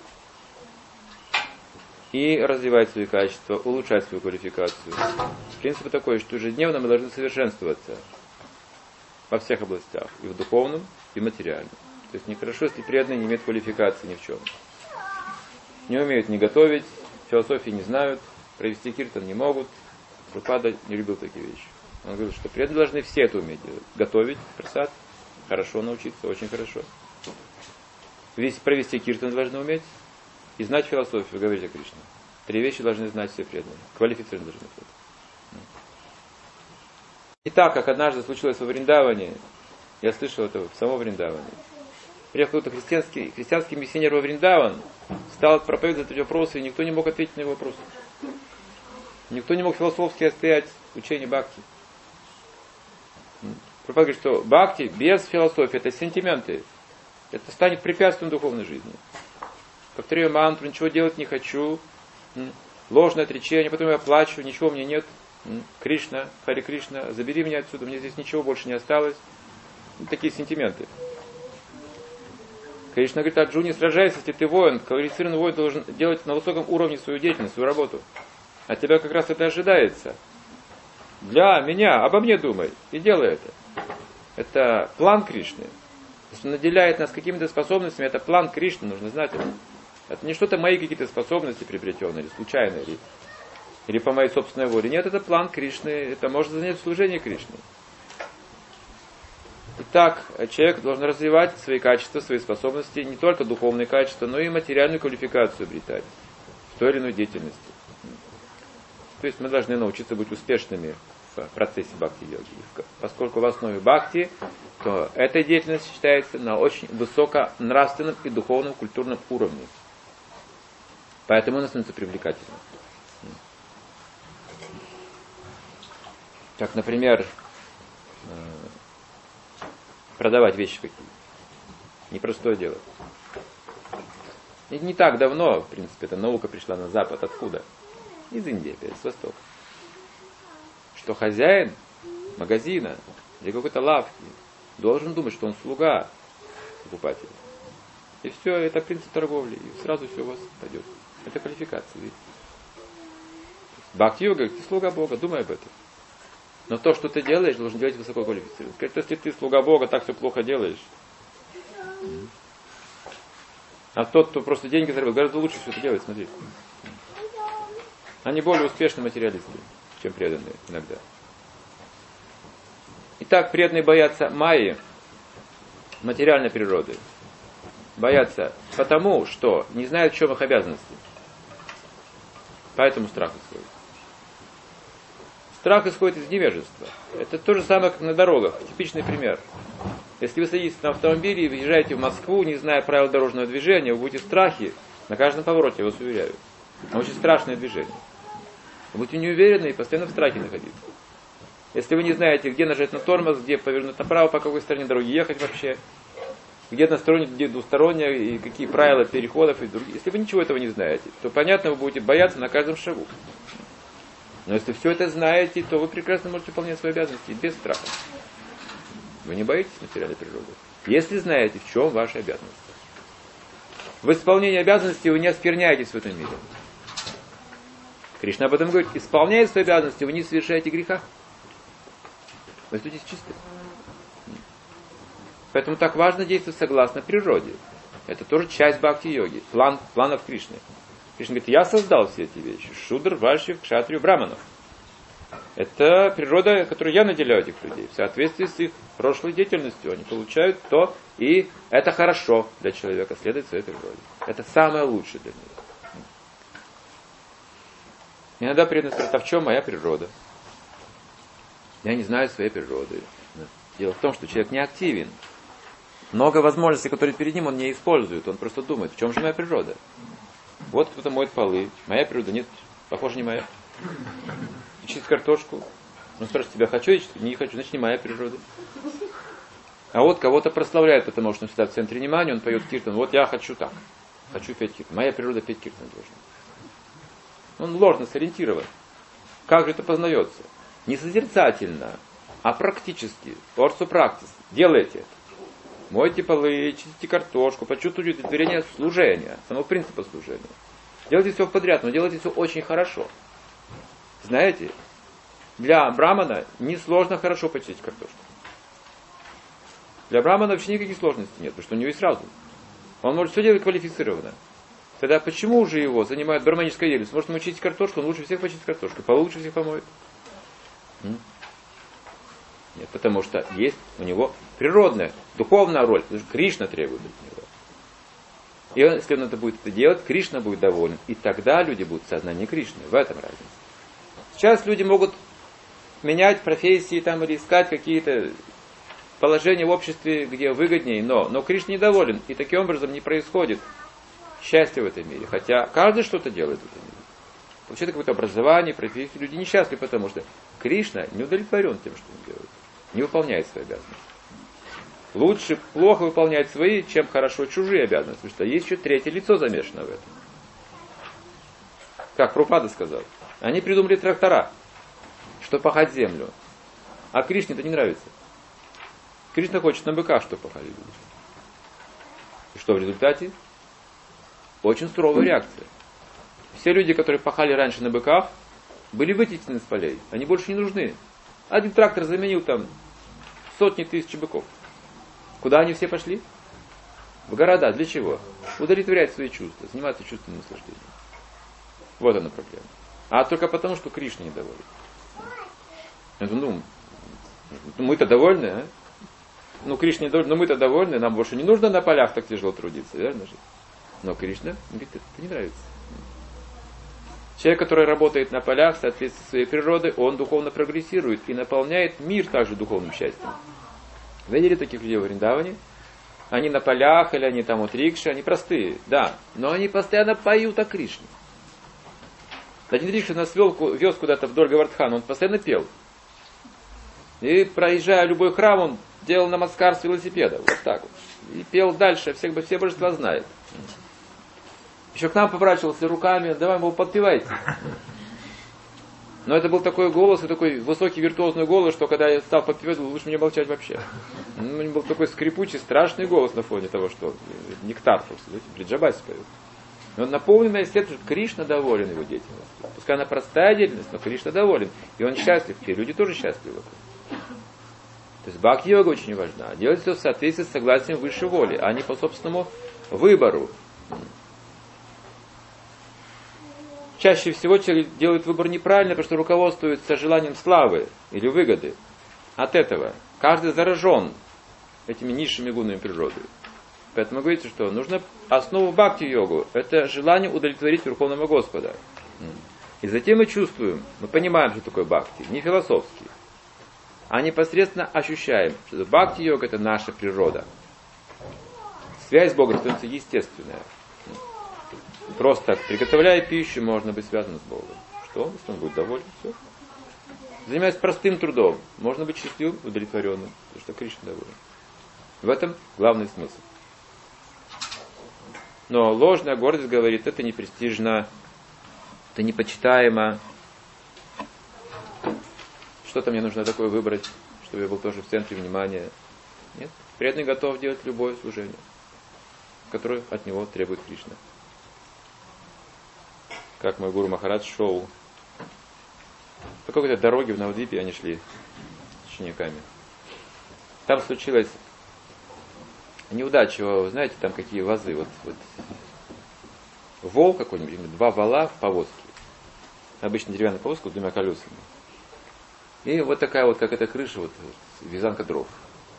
И развивать свои качества, улучшать свою квалификацию. Принцип такой, что ежедневно мы должны совершенствоваться во всех областях. И в духовном, и в материальном. То есть нехорошо, если преданные не имеют квалификации ни в чем. Не умеют не готовить, философии не знают, провести киртан не могут. Прабхупада не любил такие вещи. Он говорил, что преданные должны все это уметь делать. Готовить прасад, хорошо научиться, очень хорошо. Провести киртан должны уметь и знать философию, говорить о Кришне. 3 вещи должны знать все преданные. Квалифицированно должны быть. И так, как однажды случилось во Вриндаване, я слышал это в самом Вриндаване, приехал кто-то христианский миссионер во Вриндаван, стал проповедовать эти вопросы, и никто не мог ответить на его вопросы. Никто не мог философски отстоять учение бхакти. Прабхупада говорит, что бхакти без философии это сентименты. Это станет препятствием духовной жизни. Повторяю мантру, ничего делать не хочу. Ложное отречение, потом я плачу, ничего у меня нет. Кришна, Хари Кришна, забери меня отсюда, мне здесь ничего больше не осталось. Такие сентименты. Кришна говорит, Арджуне, сражайся, если ты воин. Квалифицированный воин должен делать на высоком уровне свою деятельность, свою работу. От тебя как раз это ожидается. Для меня, обо мне думай. И делай это. Это план Кришны. Если он наделяет нас какими-то способностями, это план Кришны, нужно знать это. Это не что-то мои какие-то способности приобретенные, или случайные, или по моей собственной воле. Нет, это план Кришны, это может занять служение Кришне. Итак, человек должен развивать свои качества, свои способности, не только духовные качества, но и материальную квалификацию обретать в той или иной деятельности. То есть мы должны научиться быть успешными в процессе бхакти-йоги. Поскольку в основе бхакти, то эта деятельность считается на очень высоконравственном и духовном культурном уровне. Поэтому она становится привлекательной. Как, например, продавать вещи какие-то. Непростое дело. И не так давно, в принципе, эта наука пришла на Запад. Откуда? Из Индии, опять, с Востока. Что хозяин магазина или какой-то лавки должен думать, что он слуга покупателя. И все, это принцип торговли. И сразу все у вас пойдет. Это квалификация, видите. Бхакти-йога говорит, ты слуга Бога, думай об этом. Но то, что ты делаешь, должен делать высококвалифицированно. Скажет, если ты слуга Бога, так все плохо делаешь. А тот, кто просто деньги заработал, гораздо лучше все это делает, смотри. Они более успешные материалисты, чем преданные иногда. Итак, преданные боятся майи, материальной природы. Боятся потому, что не знают, в чем их обязанности. Поэтому страх исходит. Страх исходит из невежества. Это то же самое, как на дорогах. Типичный пример. Если вы садитесь на автомобиле и въезжаете в Москву, не зная правил дорожного движения, вы будете в страхе на каждом повороте, я вас уверяю. Это очень страшное движение. Вы будете неуверенны и постоянно в страхе находиться. Если вы не знаете, где нажать на тормоз, где повернуть направо, по какой стороне дороги ехать вообще, где одностороннее, где двустороннее, и какие правила переходов и другие. Если вы ничего этого не знаете, то, понятно, вы будете бояться на каждом шагу. Но если все это знаете, то вы прекрасно можете выполнять свои обязанности без страха. Вы не боитесь материальной природы. Если знаете, в чем ваша обязанность. В исполнении обязанностей вы не оскверняетесь в этом мире. Кришна об этом говорит. Исполняя свои обязанности, вы не совершаете греха. Вы остаетесь чисты. Поэтому так важно действовать согласно природе. Это тоже часть бхакти-йоги, планов Кришны. Кришна говорит, я создал все эти вещи. Шудр, вайшьев, кшатрию, браманов. Это природа, которую я наделяю этих людей. В соответствии с их прошлой деятельностью они получают то, и это хорошо для человека, следовать своей природе. Это самое лучшее для них. Иногда преданность говорит, а в чем моя природа? Я не знаю своей природы. Дело в том, что человек не активен. Много возможностей, которые перед ним, он не использует. Он просто думает, в чем же моя природа? Вот кто-то моет полы. Моя природа нет, похоже, не моя. Чистить картошку. Он спрашивает тебя, хочу я чистить? Не хочу, значит, не моя природа. А вот кого-то прославляет, потому что он всегда в центре внимания, он поет киртан. Вот я хочу так. Хочу петь киртан. Моя природа петь киртан должна. Он ложно сориентирован. Как же это познается? Не созерцательно, а практически. Орсу практис. Делайте это. Мойте полы, чистите картошку, почувствуйте удовлетворение служения, самого принципа служения. Делайте все подряд, но делайте все очень хорошо. Знаете, для брамана несложно хорошо почистить картошку. Для брамана вообще никаких сложностей нет, потому что у него есть разум. Он может все делать квалифицированно. Тогда почему же его занимает браманическая деятельность? Может ему чистить картошку, он лучше всех почистит картошку, получше всех помоет. Нет, потому что есть у него природная, духовная роль, потому что Кришна требует от него. И если он это будет это делать, Кришна будет доволен. И тогда люди будут в сознании Кришны. В этом разница. Сейчас люди могут менять профессии там, или искать какие-то положения в обществе, где выгоднее, но Кришна недоволен. И таким образом не происходит счастья в этом мире. Хотя каждый что-то делает в этом мире. Получает какое-то образование, профессию. Люди несчастливы, потому что Кришна не удовлетворен тем, что он делает. Не выполняет свои обязанности. Лучше плохо выполнять свои, чем хорошо чужие обязанности, потому что есть еще третье лицо замешано в этом. Как Прабхупада сказал. Они придумали трактора, что пахать землю. А Кришне это не нравится. Кришна хочет на быках, что пахали люди. И что в результате? Очень суровая реакция. Все люди, которые пахали раньше на быках, были вытеснены с полей. Они больше не нужны. Один трактор заменил там сотни тысяч быков. Куда они все пошли? В города. Для чего? Удовлетворять свои чувства, заниматься чувственным наслаждением. Вот она проблема. А только потому, что Кришна недоволен. Мы-то довольны, а? Кришна недоволен, но мы-то довольны, нам больше не нужно на полях так тяжело трудиться, верно же? Но Кришна говорит, это не нравится. Человек, который работает на полях в соответствии с своей природой, он духовно прогрессирует и наполняет мир также духовным счастьем. Видели таких людей в Вриндаване? Они на полях, или они там вот рикши, они простые, да, но они постоянно поют о Кришне. Один рикша нас вез куда-то вдоль Гавардхана, он постоянно пел. И проезжая любой храм, он делал намаскар с велосипеда, вот так вот. И пел дальше, все божества знает. Еще к нам поворачивался руками, давай его подпевайте. Но это был такой голос, и такой высокий виртуозный голос, что когда я стал подпевать, лучше мне молчать вообще. У него был такой скрипучий, страшный голос на фоне того, что нектар просто, при Джабасе поет. Он наполненный сердцем, Кришна доволен его деятельностью. Пускай она простая деятельность, но Кришна доволен. И он счастлив, и люди тоже счастливы. То есть бхакти-йога очень важна. Делать все в соответствии с согласием высшей воли, а не по собственному выбору. Чаще всего человек делает выбор неправильно, потому что руководствуется желанием славы или выгоды. От этого каждый заражен этими низшими гунами природы. Поэтому говорится, что нужно основу бхакти-йогу. Это желание удовлетворить Верховного Господа. И затем мы чувствуем, мы понимаем, что такое бхакти. Не философски, а непосредственно ощущаем, что бхакти-йога это наша природа. Связь с Богом становится естественная. Просто приготовляя пищу, можно быть связанным с Богом. Что? Если он будет доволен, все. Занимаясь простым трудом, можно быть счастливым, удовлетворенным, потому что Кришна доволен. В этом главный смысл. Но ложная гордость говорит, это не престижно, это непочитаемо. Что-то мне нужно такое выбрать, чтобы я был тоже в центре внимания. Нет. Преданный готов делать любое служение, которое от него требует Кришна. Как мой гуру Махарадж шел по какой-то дороге в Навадвипе, они шли с учениками. Там случилась неудача, вы знаете, там какие вазы, вот вол какой-нибудь, 2 вола в повозке. Обычно деревянная повозка с 2 колесами. И вот такая вот, как эта крыша, вот вязанка дров.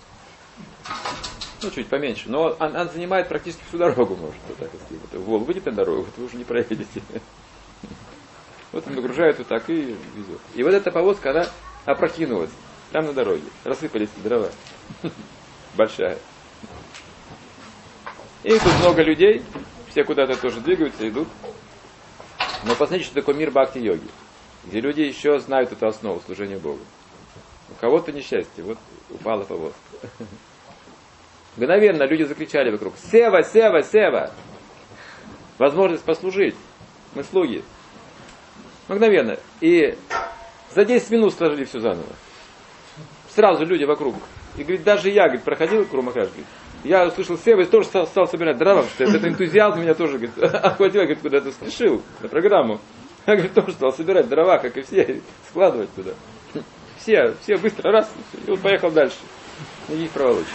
Ну, чуть поменьше. Но она занимает практически всю дорогу, может. Вот так, если вот вол выйдет на дорогу, вот вы уже не проедете. Вот он нагружает вот так и везет. И вот эта повозка, она опрокинулась. Там на дороге. Рассыпались дрова. Большая. И тут много людей. Все куда-то тоже двигаются, идут. Но посмотрите, что такое мир бхакти-йоги. Где люди еще знают эту основу служения Богу. У кого-то несчастье. Вот упала повозка. Мгновенно люди закричали вокруг: «Сева, Сева, Сева!» Возможность послужить. Мы слуги. Мгновенно. И за 10 минут сложили все заново. Сразу люди вокруг. И говорит, даже я, говорит, проходил, Гуру Махарадж, говорит, я услышал Сева и тоже стал собирать дрова, потому что этот энтузиазм меня тоже, говорит, охватил, говорит, куда-то спешил на программу. Я, говорит, тоже стал собирать дрова, как и все, складывать туда. Все быстро, раз, и он поехал дальше. Никаких проволочек.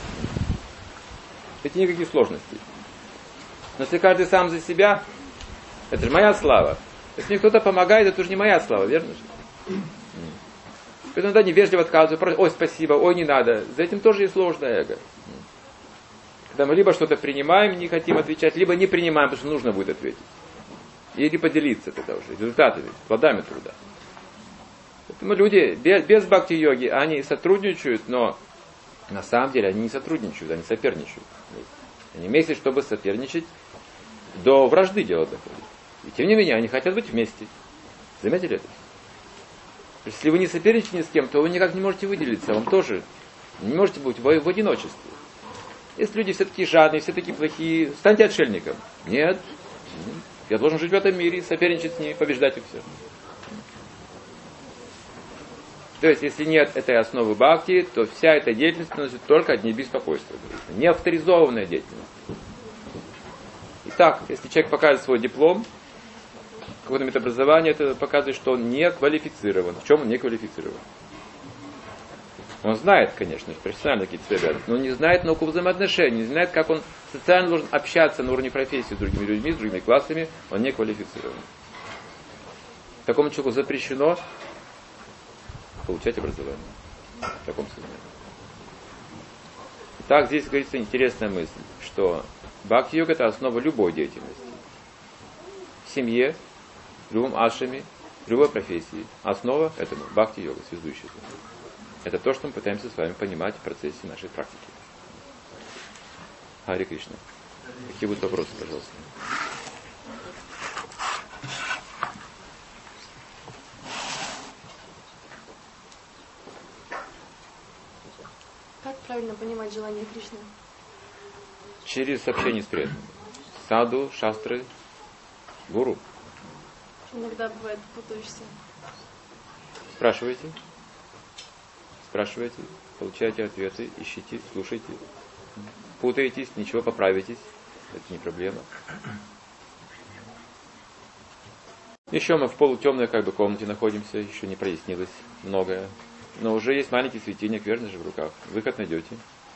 Это никаких сложностей. Но если каждый сам за себя, это же моя слава. Если мне кто-то помогает, это уже не моя слава, верно же? Поэтому да, невежливо отказывают, ой, спасибо, ой, не надо. За этим тоже есть ложное эго. Когда мы либо что-то принимаем, не хотим отвечать, либо не принимаем, потому что нужно будет ответить. Или поделиться тогда уже результатами, плодами труда. Поэтому люди без бхакти-йоги, они сотрудничают, но на самом деле они не сотрудничают, они соперничают. Они вместе, чтобы соперничать, до вражды дело доходит. И тем не менее, они хотят быть вместе. Заметили это? Если вы не соперничаете ни с кем, то вы никак не можете выделиться, вам тоже не можете быть в одиночестве. Если люди все такие жадные, все такие плохие, станьте отшельником. Нет. Я должен жить в этом мире, соперничать с ними, побеждать их всех. То есть, если нет этой основы бхакти, то вся эта деятельность носит только одни беспокойства. Не авторизованная деятельность. Итак, если человек показывает свой диплом, какое-то медобразование, это показывает, что он не квалифицирован. В чем он не квалифицирован? Он знает, конечно, профессионально какие-то свои обязанности, но он не знает науку взаимоотношений, не знает, как он социально должен общаться на уровне профессии с другими людьми, с другими классами, он не квалифицирован. Такому человеку запрещено получать образование. В таком сознании. Итак, здесь говорится интересная мысль, что бхакти-йога это основа любой деятельности. В семье, в любом ашраме, в любой профессии. Основа этому бхакти-йога, связующая. Это то, что мы пытаемся с вами понимать в процессе нашей практики. Харе Кришна. Какие будут вопросы, пожалуйста? Как правильно понимать желание Кришны? Через общение с преданными. Саду, шастры, гуру. Иногда бывает путаешься. Спрашивайте, получайте ответы, ищите, слушайте. Путаетесь, ничего, поправитесь. Это не проблема. Еще мы в полутемной комнате находимся, еще не прояснилось многое. Но уже есть маленький светильник, верно же, в руках. Выход найдете.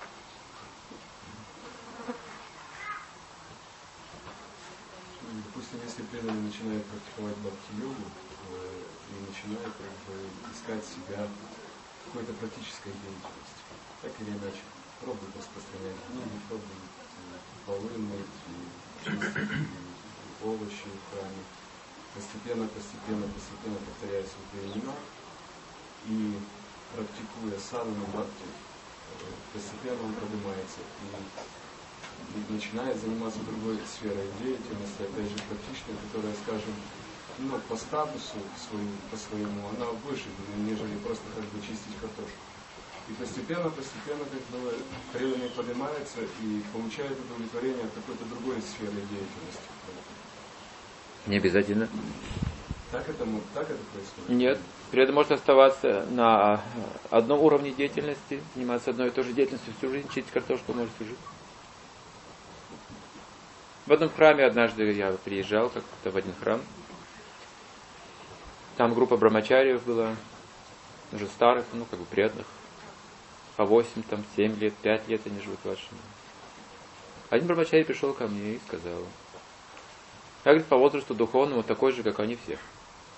Допустим, если преданный начинает практиковать бхакти-йогу и начинает искать себя в какой-то практической деятельности, так или иначе, пробует распространять книги, пробует полы мыть, и чистить, и овощи в храме. Постепенно повторяя святые имена и практикуя садхану бхакти, постепенно он поднимается и начинает заниматься другой сферой деятельности, опять же практичной, которая, скажем, по статусу по своему, она выше, нежели просто как бы чистить картошку. И постепенно как бы преданный поднимается и получает удовлетворение от какой-то другой сферы деятельности. Не обязательно. Так это происходит? Нет. Преданный может оставаться на одном уровне деятельности, заниматься одной и той же деятельностью всю жизнь, чистить картошку может всю жизнь. В одном храме однажды я приезжал как-то в один храм. Там группа брамачариев была, уже старых, преданных. По 8, 7 лет, 5 лет они живут в Ашраме. Один брамачарий пришел ко мне и сказал: я, говорит, по возрасту духовному такой же, как они все.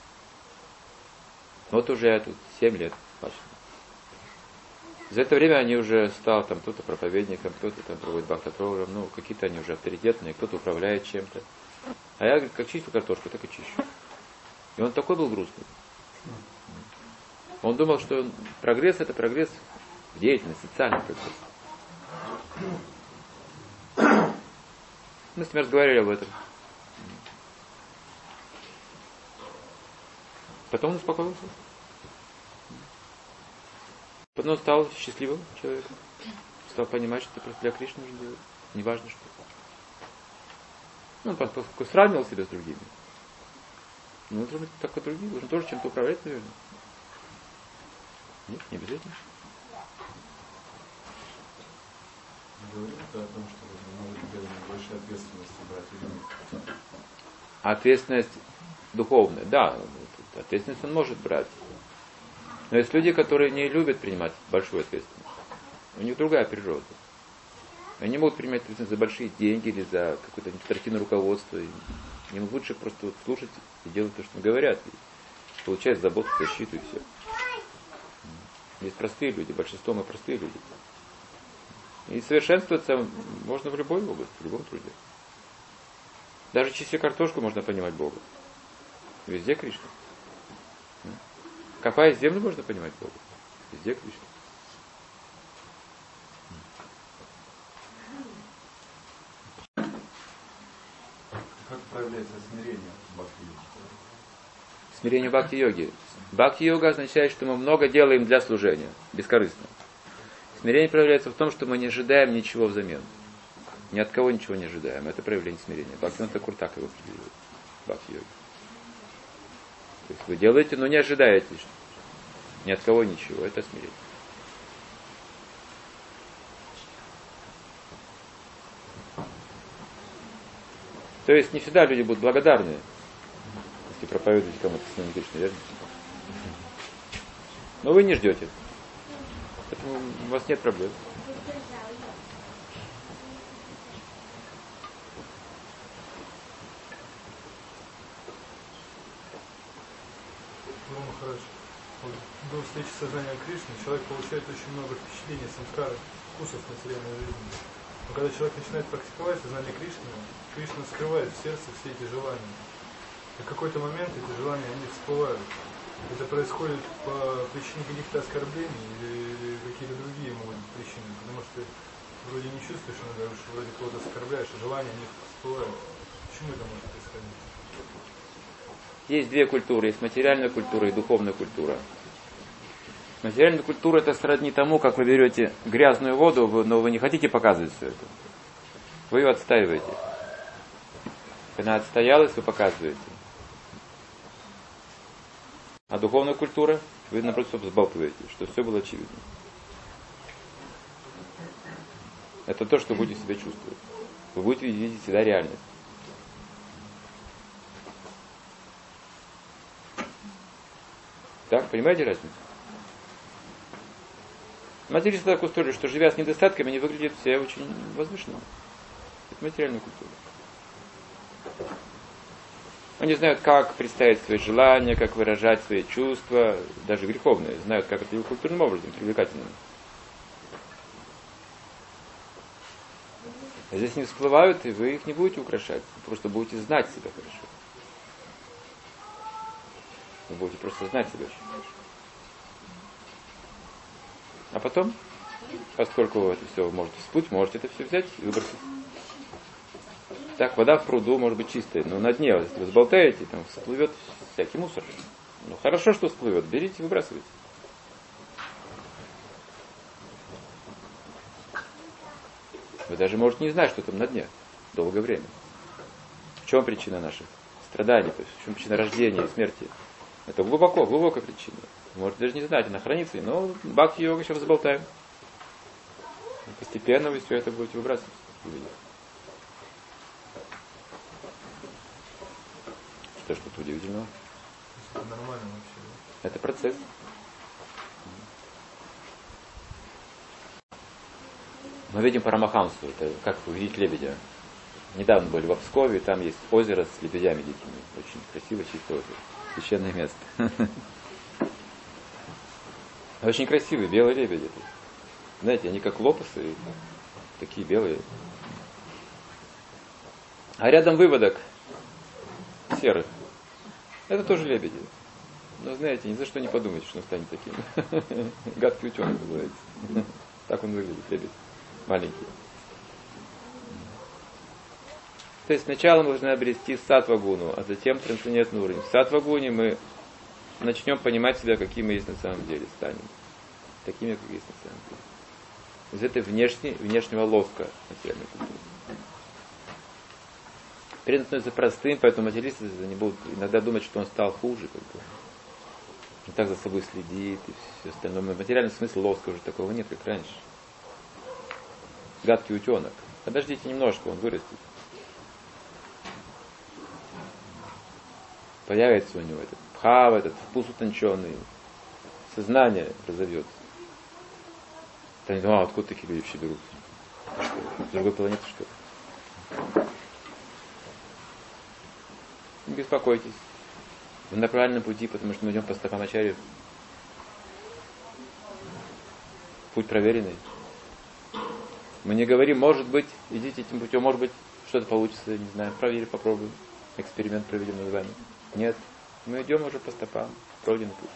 Вот уже я тут 7 лет в Ашраме. За это время они уже стал кто-то проповедником, кто-то проводит бхакти-программу, какие-то они уже авторитетные, кто-то управляет чем-то. А я, говорит, как чистил картошку, так и чищу. И он такой был грустный. Он думал, что прогресс — это прогресс в деятельности, социальный прогресс. Мы с ним разговаривали об этом. Потом он успокоился. Потом он стал счастливым человеком. Стал понимать, что это просто для Кришны нужно делать. Неважно что. Он поскольку сравнивал себя с другими. Он должен быть так, как другие. Должен тоже чем-то управлять, наверное. Нет, не обязательно. Говорит о том, что нужно больше ответственности брать или нет? Ответственность духовная, да. Ответственность он может брать. Но есть люди, которые не любят принимать большую ответственность. У них другая природа. Они не могут принимать ответственность за большие деньги или за какое-то административное руководство. Им лучше просто слушать и делать то, что говорят. И получать заботу, защиту и все. Есть простые люди, большинство мы простые люди. И совершенствоваться можно в любой области, в любом труде. Даже чистя картошку можно понимать Бога. Везде Кришна. Копая землю, можно понимать Бога. Везде Кришна. Как проявляется смирение в бхакти-йоге? Смирение в бхакти-йоге. Бхакти-йога означает, что мы много делаем для служения, бескорыстно. Смирение проявляется в том, что мы не ожидаем ничего взамен. Ни от кого ничего не ожидаем. Это проявление смирения. Бхактивинода Тхакур так его определяет в бхакти-йоге. То есть вы делаете, но не ожидаете ни от кого ничего. Это смирение. То есть не всегда люди будут благодарны, если проповедуете кому-то с Кришной, верно? Но вы не ждете. Поэтому у вас нет проблем. До встречи сознания Кришны человек получает очень много впечатлений, самскар, вкусов материальной жизни. Но когда человек начинает практиковать сознание Кришны, Кришна скрывает в сердце все эти желания. И в какой-то момент эти желания, они всплывают. Это происходит по причине каких-то оскорблений или какие-то другие могут быть причины. Потому что вроде не чувствуешь, иногда вроде кого-то оскорбляешь, а желания они всплывают. Почему это может происходить? Есть две культуры. Есть материальная культура и духовная культура. Материальная культура — это сродни тому, как вы берете грязную воду, но вы не хотите показывать все это. Вы ее отстаиваете. Когда она отстоялась, вы показываете. А духовная культура, вы напротив взбалтываете, что все было очевидно. Это то, что вы будете себя чувствовать. Вы будете видеть всегда реальность. Так, понимаете разницу? Материалисты так устроили, что живя с недостатками, они выглядят все очень возвышенно. Это материальная культура. Они знают, как представить свои желания, как выражать свои чувства, даже греховные, знают, как это делать культурным образом, привлекательным. А здесь не всплывают, и вы их не будете украшать. Вы просто будете знать себя хорошо. Вы будете просто знать себя очень хорошо. А потом, поскольку это все можете всплыть, можете это все взять и выбросить. Так, вода в пруду может быть чистая, но на дне, если вы сболтаете, там всплывет всякий мусор. Ну хорошо, что всплывет, берите и выбрасывайте. Вы даже можете не знать, что там на дне долгое время. В чем причина наших страданий, то есть в чем причина рождения и смерти. Это глубокая причина. Вы можете даже не знать, она хранится, но бхакти-йога сейчас взболтаем. И постепенно вы все это будете выбрасывать. Что-то удивительного. Это нормально вообще, да? Это процесс. Мы видим Парамахамсу, это как увидеть лебедя. Недавно были в Пскове, там есть озеро с лебедями дикими. Очень красивое, чистое озеро. Священное место. Очень красивые, белые лебеди. Знаете, они как лотосы, такие белые. А рядом выводок серых. Это тоже лебеди. Но знаете, ни за что не подумайте, что он станет таким. Гадкий утенок называется. Так он выглядит, лебедь. Маленький. То есть сначала мы должны обрести саттва-гуну, а затем трансцендентный уровень. В саттва-гуне мы начнем понимать себя, какими мы есть на самом деле, станем. Такими, как есть на самом деле. Из этой внешнего лоска материальной культуры. Перед становится простым, поэтому материалисты не будут иногда думать, что он стал хуже, как бы. Он так за собой следит и все остальное. Но материальный смысл лоска уже такого нет, как раньше. Гадкий утенок. Подождите немножко, он вырастет. Появится у него этот бхава, этот вкус утонченный. Сознание разовьется. Они думают, откуда такие люди вообще берутся? С другой планеты, что ли? Не беспокойтесь. Вы на правильном пути, потому что мы идем по стопам ачарьев. Путь проверенный. Мы не говорим, может быть, идите этим путем, может быть, что-то получится, не знаю, проверим, попробуем. Эксперимент проведем над вами. Нет. Мы идем уже по стопам. Пройденный путь.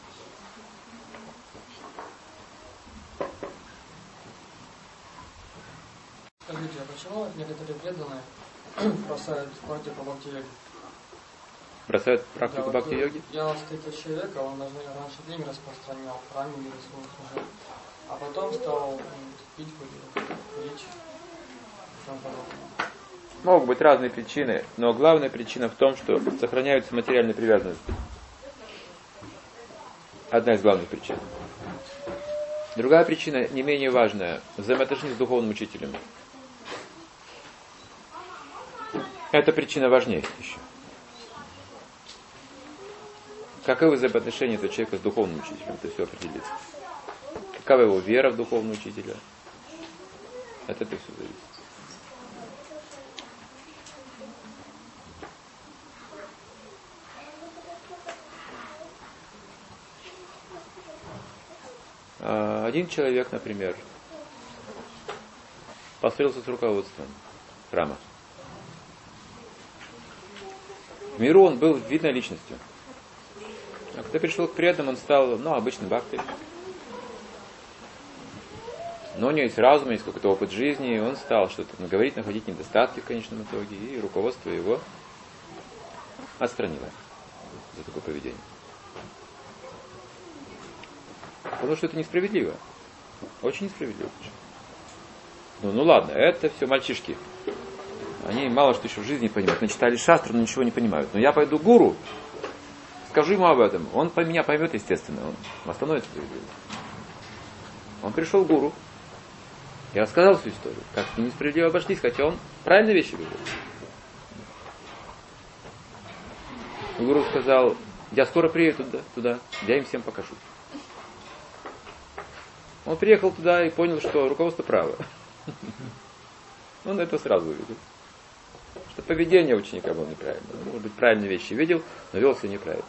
Скажите, а почему некоторые преданные бросают практику бхакти-йоги? Бросают практику бхакти-йоги? Я встретил человека, он даже раньше деньги распространял, в храме или служил. А потом стал пить, курить. Могут быть разные причины, но главная причина в том, что сохраняются материальные привязанности. Одна из главных причин. Другая причина, не менее важная, взаимоотношения с духовным учителем. Эта причина важнее еще. Каковы взаимоотношения этого человека с духовным учителем? Это все определится. Какова его вера в духовного учителя? От этого все зависит. Один человек, например, поссорился с руководством храма. В миру он был видной личностью. А когда пришел к преданным, он стал, обычным бхакти. Но у него есть разум, есть какой-то опыт жизни, и он стал что-то говорить, находить недостатки в конечном итоге, и руководство его отстранило за такое поведение. Потому что это несправедливо. Очень несправедливо. Ну ладно, это все мальчишки. Они мало что еще в жизни понимают. Начитали шастру, но ничего не понимают. Но я пойду к гуру, скажу ему об этом. Он меня поймет, естественно. Он остановится. Он пришел к гуру. Я рассказал всю историю. Как с ним несправедливо обошлись, хотя он правильные вещи говорил. Гуру сказал, я скоро приеду туда, я им всем покажу. Он приехал туда и понял, что руководство право. Он это сразу увидел. Что поведение ученика было неправильно. Может быть, правильные вещи видел, но вел себя неправильно.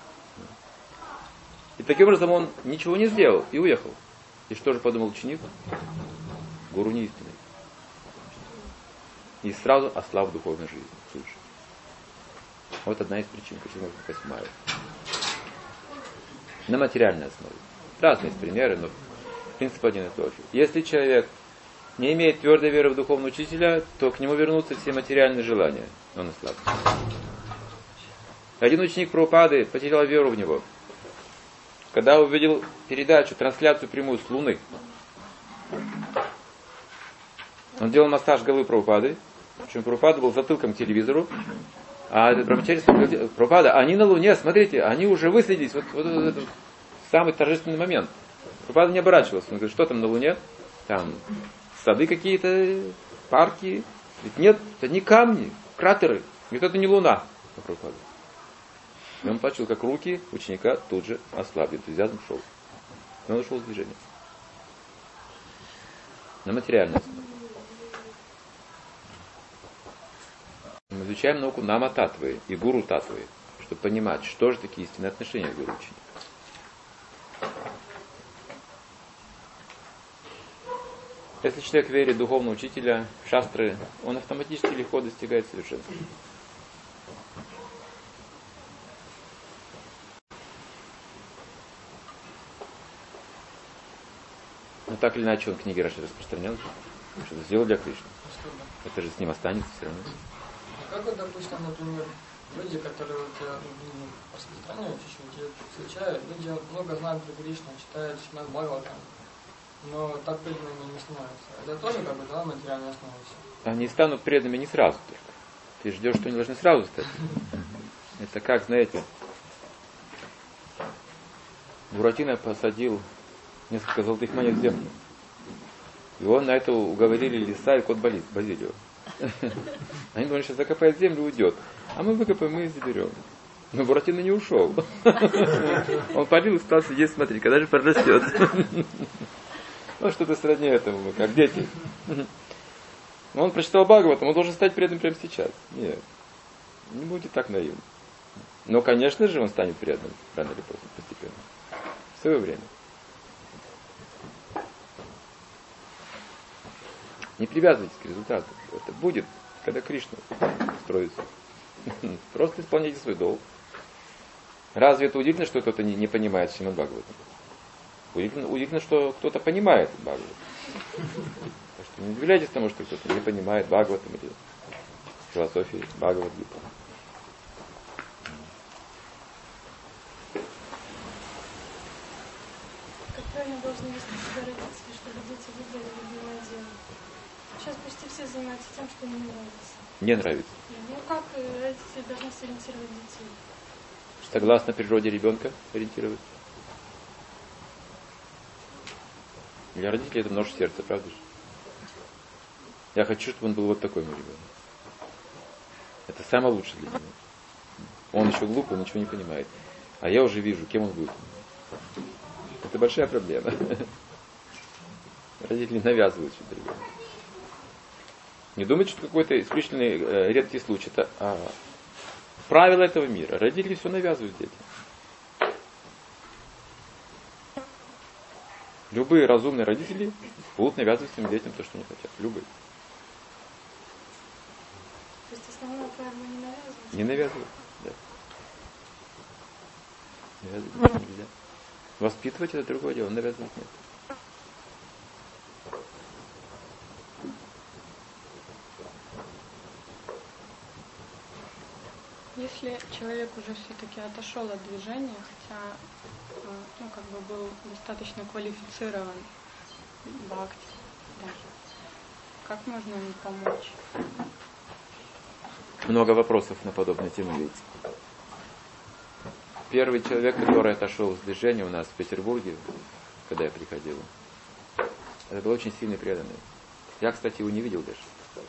И таким образом он ничего не сделал и уехал. И что же подумал ученик? Гуру неистинный. и сразу ослаб в духовной жизни. Слушай. Вот одна из причин, почему попасть в майю. На материальной основе. Разные есть примеры, но принцип один и тот же. Если человек не имеет твердой веры в духовного учителя, то к нему вернутся все материальные желания. Он ослаб. Один ученик Прабхупады потерял веру в него. Когда увидел передачу, трансляцию прямую с Луны, он делал массаж головы Прабхупады, причем Прабхупада был затылком к телевизору, а этот брахмачарья сказал: Прабхупада, они на Луне, смотрите, они уже высадились, вот этот самый торжественный момент. Прабхупада не оборачивался, он говорит: что там на Луне? Там сады какие-то, парки. Ведь нет, это не камни, кратеры. Ведь это не Луна. Прабхупада. И он почувствовал, как руки ученика тут же ослабли, энтузиазм шел. И он ушел с движения. На материальной основе. Мы изучаем науку Нама Татвы и Гуру Татвы, чтобы понимать, что же такие истинные отношения гуру ученика. Если человек верит в духовного учителя, в шастры, он автоматически легко достигает совершенства. Но так или иначе он книги распространял, что-то сделал для Кришны. Это же с ним останется все равно. Как вот, допустим, например, люди, которые вот, распространяют чуть-чуть, встречают, люди много знают про Кришну, читают Шримад Бхагаватам, но так преданными не становятся. Это тоже как бы, да, материальная основа все. Они станут преданными не сразу только. Ты ждешь, что они должны сразу стать. Это как, знаете, Буратино посадил несколько золотых монет в землю. И он на это уговорили лиса и кот Базилио. Они думали, что закопает землю и уйдет. А мы выкопаем, мы и заберем. Но Буратино не ушел. Он полил и стал сидеть, смотреть, когда же прорастет. Ну, что-то сродни этому, как дети. Он прочитал Бхагаватам, он должен стать преданным прямо сейчас. Нет, не будьте так наивны. Но, конечно же, он станет преданным рано или поздно, постепенно. В свое время. Не привязывайтесь к результату. Это будет, когда Кришна строится. Просто исполняйте свой долг. Разве это удивительно, что кто-то не понимает Шримад Бхагаватам? Удивительно, что кто-то понимает Бхагаватам. Так что не удивляйтесь тому, что кто-то не понимает Бхагаватам или философии Бхагавад-гиты. Как правильно должны вести себя родители, чтобы дети выбрали любимое дело? Сейчас почти все занимаются тем, что им не нравится. Не нравится. Ну как родители должны сориентировать детей? Согласно природе ребенка ориентировать. Для родителей это нож в сердце, правда же? Я хочу, чтобы он был вот такой мой ребенок. Это самое лучшее для него. Он еще глупый, он ничего не понимает. А я уже вижу, кем он будет. Это большая проблема. Родители навязывают что-то ребенку. Не думайте, что какой-то исключительный редкий случай. Это правила этого мира. Родители все навязывают детям. Любые разумные родители будут навязывать своим детям то, что они хотят. Любые. То есть основное правило не навязывать? Не навязывать. Да. Навязывать нельзя. Воспитывать это другое дело, навязывать нет. Если человек уже все-таки отошел от движения, хотя как бы был достаточно квалифицирован бхакти даже, как можно ему помочь? Много вопросов на подобную тему видите. Первый человек, который отошел с движения у нас в Петербурге, когда я приходил, это был очень сильный преданный. Я, кстати, его не видел даже.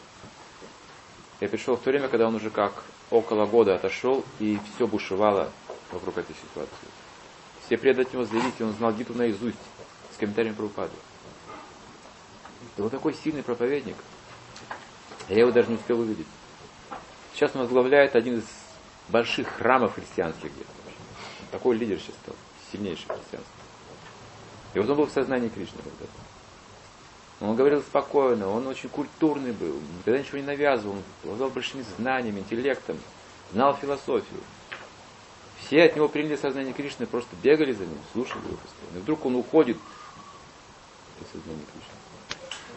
Я пришел в то время, когда он уже как около года отошел, и все бушевало вокруг этой ситуации. Все преданные его заявили, он знал гиту наизусть, с комментарием Прабхупады. Это был такой сильный проповедник. Я его даже не успел увидеть. Сейчас он возглавляет один из больших храмов христианских где-то. Такой лидер сейчас стал, сильнейший христианский. И вот он был в сознании Кришны когда-то. Он говорил спокойно, он очень культурный был, никогда ничего не навязывал, он обладал большими знаниями, интеллектом, знал философию. Все от него приняли сознание Кришны, просто бегали за ним, слушали его постоянно. И вдруг он уходит из сознания Кришны.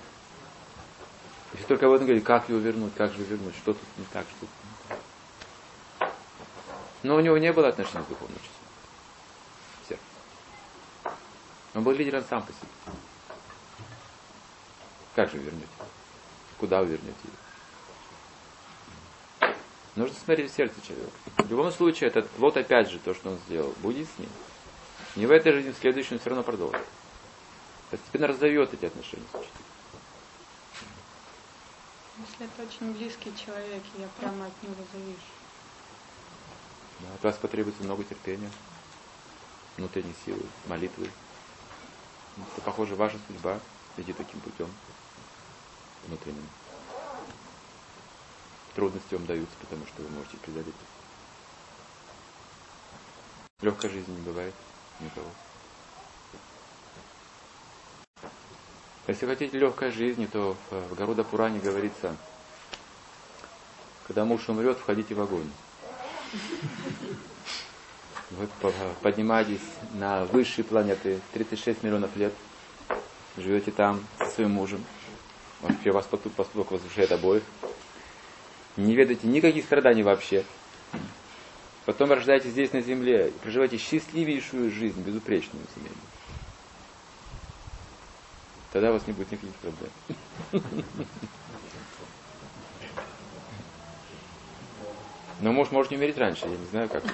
И все только об этом говорили, как его вернуть, как же вернуть, что тут не так, что тут не так. Но у него не было отношения с духовным учителем. Все. Он был лидером сам по себе. Как же вернете? Куда вы вернете ее? Нужно смотреть в сердце человека. В любом случае, это вот опять же то, что он сделал. Будет с ним. Не в этой жизни, в следующей он все равно продолжит. Постепенно разовьет эти отношения с учителем. Если это очень близкий человек, и я прямо от него завишу. Да, от вас потребуется много терпения, внутренней силы, молитвы. Это, похоже, ваша судьба идти таким путем внутренним. Трудности вам даются, потому что вы можете преодолеть. Легкой жизни не бывает никого. Если хотите легкой жизни, то в Гаруда Пуране говорится, когда муж умрет, входите в огонь. Вы поднимаетесь на высшие планеты, 36 миллионов лет, живете там со своим мужем. Вообще вас поступок возвышает обоих. Не ведаете никаких страданий вообще. Потом рождаетесь здесь на земле и проживаете счастливейшую жизнь, безупречную семейную. Тогда у вас не будет никаких проблем. Но муж может не умереть раньше, я не знаю как.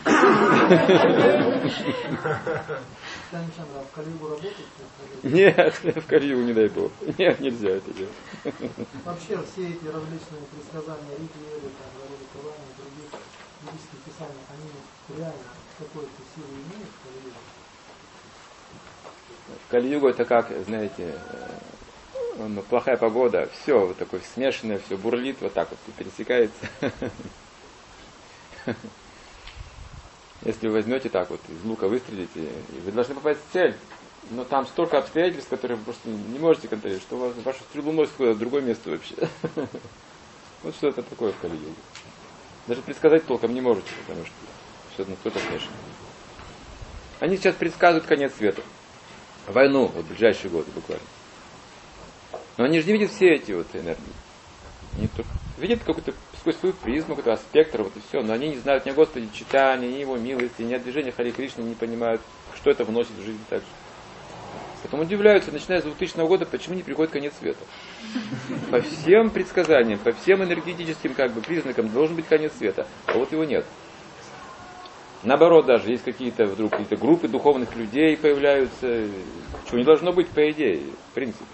В Калигу работать? Нет, в Калигу не дай Бог. Нет, нельзя это делать. Вообще все эти различные предсказания Рики, Гаруда Пурана и других ведических писаний, они реально какую-то силу имеют в Калигу? В Кали-югу это как, знаете, плохая погода, все вот такое смешанное, все бурлит, вот так вот пересекается. Если вы возьмете так вот, из лука выстрелите, и вы должны попасть в цель, но там столько обстоятельств, которые вы просто не можете контролировать, что вашу стрелу носит куда-то в другое место вообще. Вот что это такое в Кали-югу. Даже предсказать толком не можете, потому что все настолько смешано. Они сейчас предсказывают конец света. Войну, вот в ближайшие годы буквально. Но они же не видят все эти вот энергии. Они только видят какую-то сквозь свою призму, какой-то спектр, вот и все. Но они не знают ни о Господе читания, ни Его милости, ни о движении Харе Кришны, не понимают, что это вносит в жизнь также. Потом удивляются, начиная с 2000 года, почему не приходит конец света. По всем предсказаниям, по всем энергетическим признакам должен быть конец света, а вот его нет. Наоборот, даже есть какие-то группы духовных людей появляются, чего не должно быть, по идее, в принципе.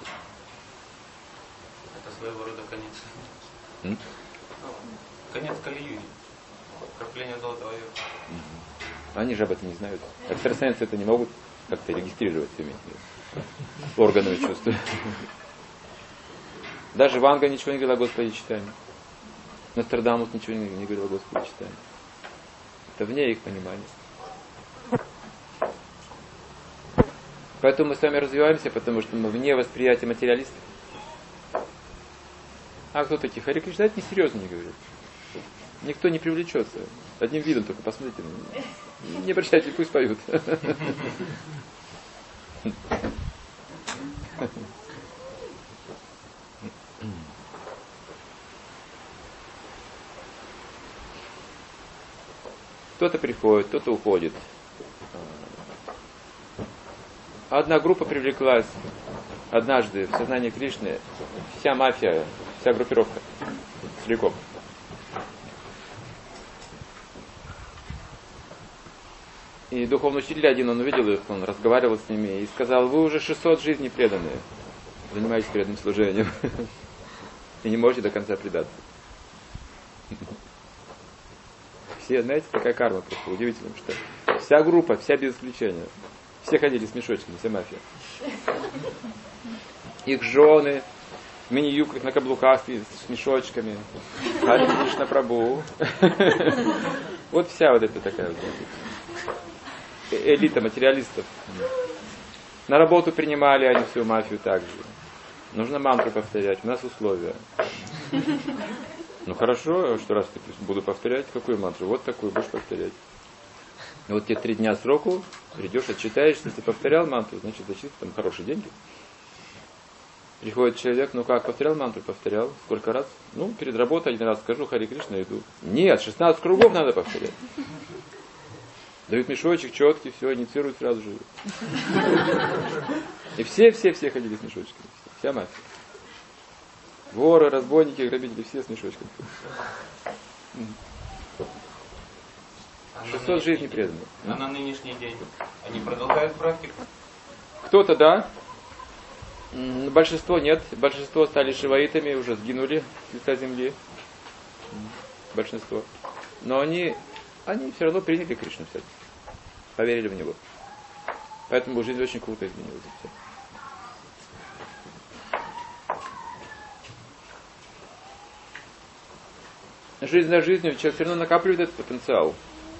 Это своего рода конец. Конец Кали-юги. Вкрапление золотого века. Они же об этом не знают. Экстрасенсы это не могут как-то регистрировать своими органами чувств. Даже Ванга ничего не говорил о Господе читании. Нострадамус ничего не говорил о Господе читании. Это вне их понимания. Поэтому мы с вами развиваемся, потому что мы вне восприятия материалистов. А кто такие? Харе Кришна, это несерьезно не говорит. Никто не привлечется. Одним видом только посмотрите на меня. Не обращайте, пусть поют. Кто-то приходит, кто-то уходит. Одна группа привлеклась однажды в сознание Кришны, вся мафия, вся группировка целиком. И духовный учитель один, он увидел их, он разговаривал с ними и сказал: вы уже 600 жизней преданные, занимаетесь преданным служением и не можете до конца предаться. Все, знаете, такая карма просто удивительная, что вся группа, вся без исключения, все ходили с мешочками, вся мафия. Их жены в мини-юбках на каблуках с мешочками. Харе Кришна Прабху. Вот вся вот эта такая элита материалистов. На работу принимали они всю мафию также. Нужно мантру повторять. У нас условия. Ну хорошо, что раз ты буду повторять, какую мантру? Вот такую будешь повторять. И вот тебе 3 дня сроку, придешь, отчитаешься, если ты повторял мантру, значит зачислят там хорошие деньги. Приходит человек, ну как, повторял мантру? Повторял. Сколько раз? Ну, перед работой 1 раз скажу, Харе Кришна, иду. Нет, 16 кругов надо повторять. Дают мешочек четкий, все, инициируют сразу же. И все ходили с мешочками. Вся мафия. Воры, разбойники, грабители, все с мешочками. 600 жизней преданных. А на нынешний день они продолжают практику? Кто-то да. Большинство нет. Большинство стали шиваитами, уже сгинули с лица земли. Большинство. Но они все равно приняли Кришну, все. Поверили в него. Поэтому жизнь очень круто изменилась. Все. Жизнь за жизнью человек все равно накапливает этот потенциал.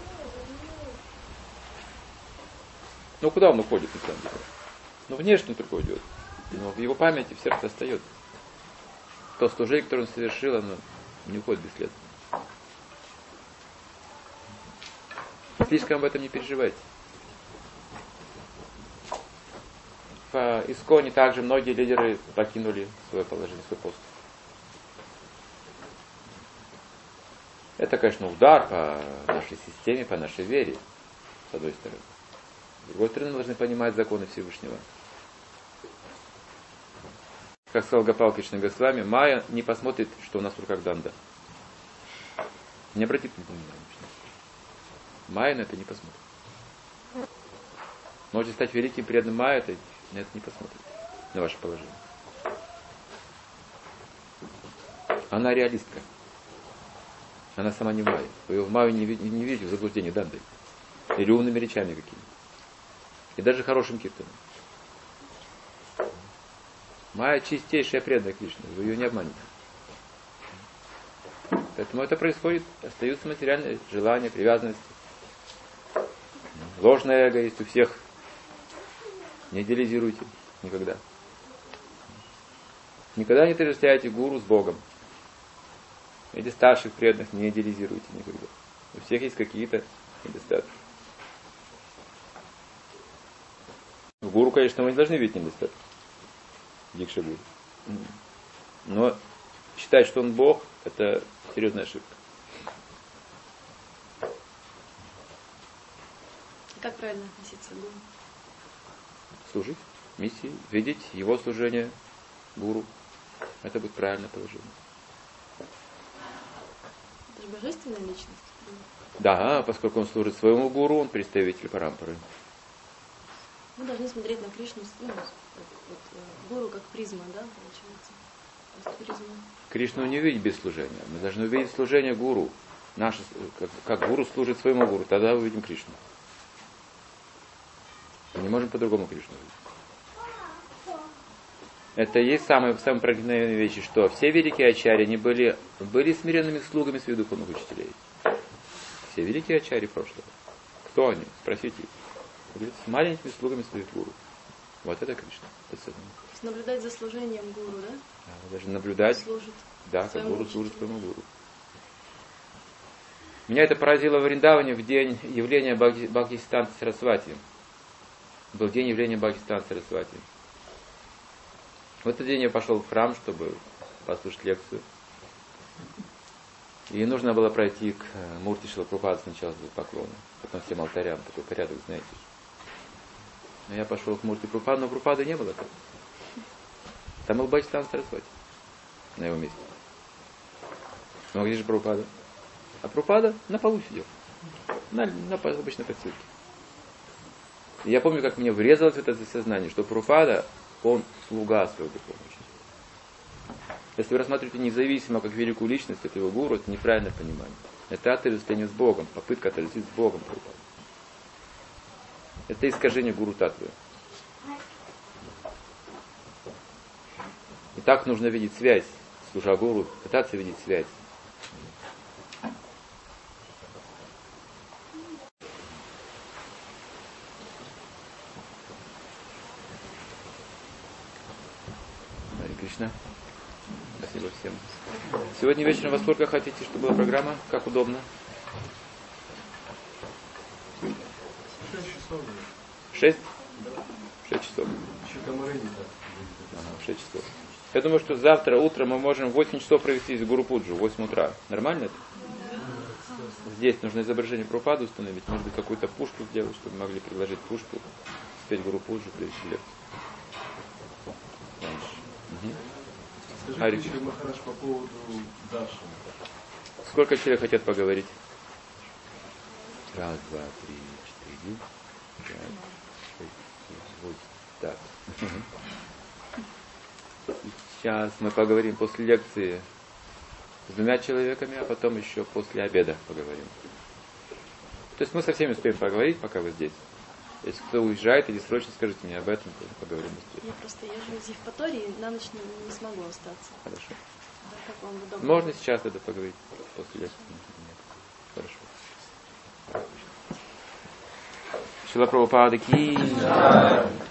Ну куда он уходит на самом деле? Ну внешне только уйдет. Но в его памяти в сердце остается. То служение, которое он совершил, оно не уходит бесследно. Слишком об этом не переживайте. В Исконе также многие лидеры покинули свое положение, свой пост. Это, конечно, удар по нашей системе, по нашей вере, с одной стороны. С другой стороны, мы должны понимать законы Всевышнего. Как сказал Гопал Кришна Госвами, Майя не посмотрит, что у нас в руках данда. Не обратит внимания. Майя на это не посмотрит. Можете стать великим преданным Майя, это на это не посмотрит. На ваше положение. Она реалистка. Она сама не в Майе. Вы ее в Майю не видите в заблуждении дандой. Или умными речами какими. И даже хорошим киртаном. Майя чистейшая преданная Кришне. Вы ее не обманете. Поэтому это происходит. Остаются материальные желания, привязанности. Ложное эго есть у всех. Не идеализируйте никогда. Никогда не отождествляйте гуру с Богом. Или старших преданных не идеализируйте никогда. У всех есть какие-то недостатки. В гуру, конечно, мы не должны видеть недостатки. Дикша гуру. Но считать, что он Бог, это серьезная ошибка. Как правильно относиться к гуру? Служить миссии, видеть его служение гуру. Это будет правильное положение. Это же божественная личность. Да, поскольку он служит своему гуру, он представитель парампары. Мы должны смотреть на Кришну, гуру как призма, да, получается? Призма. Кришну не увидеть без служения. Мы должны увидеть служение гуру. Как гуру служит своему гуру, тогда увидим Кришну. Мы не можем по-другому Кришну увидеть. Это и есть самые проникновенные вещи, что все великие ачарьи, они были смиренными слугами своих духовных учителей. Все великие ачарьи прошлого. Кто они? Спросите их. С маленькими слугами своих гуру. Вот это Кришна. То есть наблюдать за служением гуру, да? Да, даже наблюдать. Служит. Да, как гуру служит своему гуру. Меня это поразило в Вриндаване в день явления Бхактисиданта Сарасвати. Был день явления Бхактисиданта Сарасвати. В этот день я пошел в храм, чтобы послушать лекцию. И нужно было пройти к Мурти Шрилы Прабхупады сначала за поклоны, потом всем алтарям, такой порядок, знаете. Но я пошел к Мурти Прабхупады, но Прабхупады не было там. Там был Бхактисиданта Сарасвати на его месте. Ну где же Прабхупада? А Прабхупада на полу сидел. На обычной подстилке. И я помню, как мне врезалось в это сознание, что Прабхупада, он слуга своего духовного учителя. Если вы рассматриваете независимо как великую личность, это его гуру, это неправильное понимание. Это отождествление с Богом, попытка отождествить с Богом Прабхупада. Это искажение гуру татвы. И так нужно видеть связь, служа гуру, пытаться видеть связь. Кришна. Спасибо всем. Сегодня вечером во сколько хотите, чтобы была программа? Как удобно? 6 часов. 6? 6 часов. Еще комары не так. Ага, 6 часов. Я думаю, что завтра утром мы можем 8 часов провести из Гуру Пуджу, 8 утра. Нормально это? Здесь нужно изображение Прабхупады установить, может быть, какую-то пушку сделать, чтобы могли предложить пушку, спеть Гуру Пуджу, привести лекцию. Скажите еще, Махарадж, по поводу Даршана. Сколько человек хотят поговорить? 1, 2, 3, 4, 5, 6, 7, 8. Так. Сейчас мы поговорим после лекции с 2 человеками, а потом еще после обеда поговорим. То есть мы со всеми успеем поговорить, пока вы здесь. Если кто уезжает или срочно, скажите мне об этом, то поговорим быстрее. Я просто езжу из Евпатории, на ночь не смогу остаться. Хорошо. Да, как вам удобно. Можно сейчас это поговорить после лекции? Нет. Хорошо. Шрила Прабхупада ки.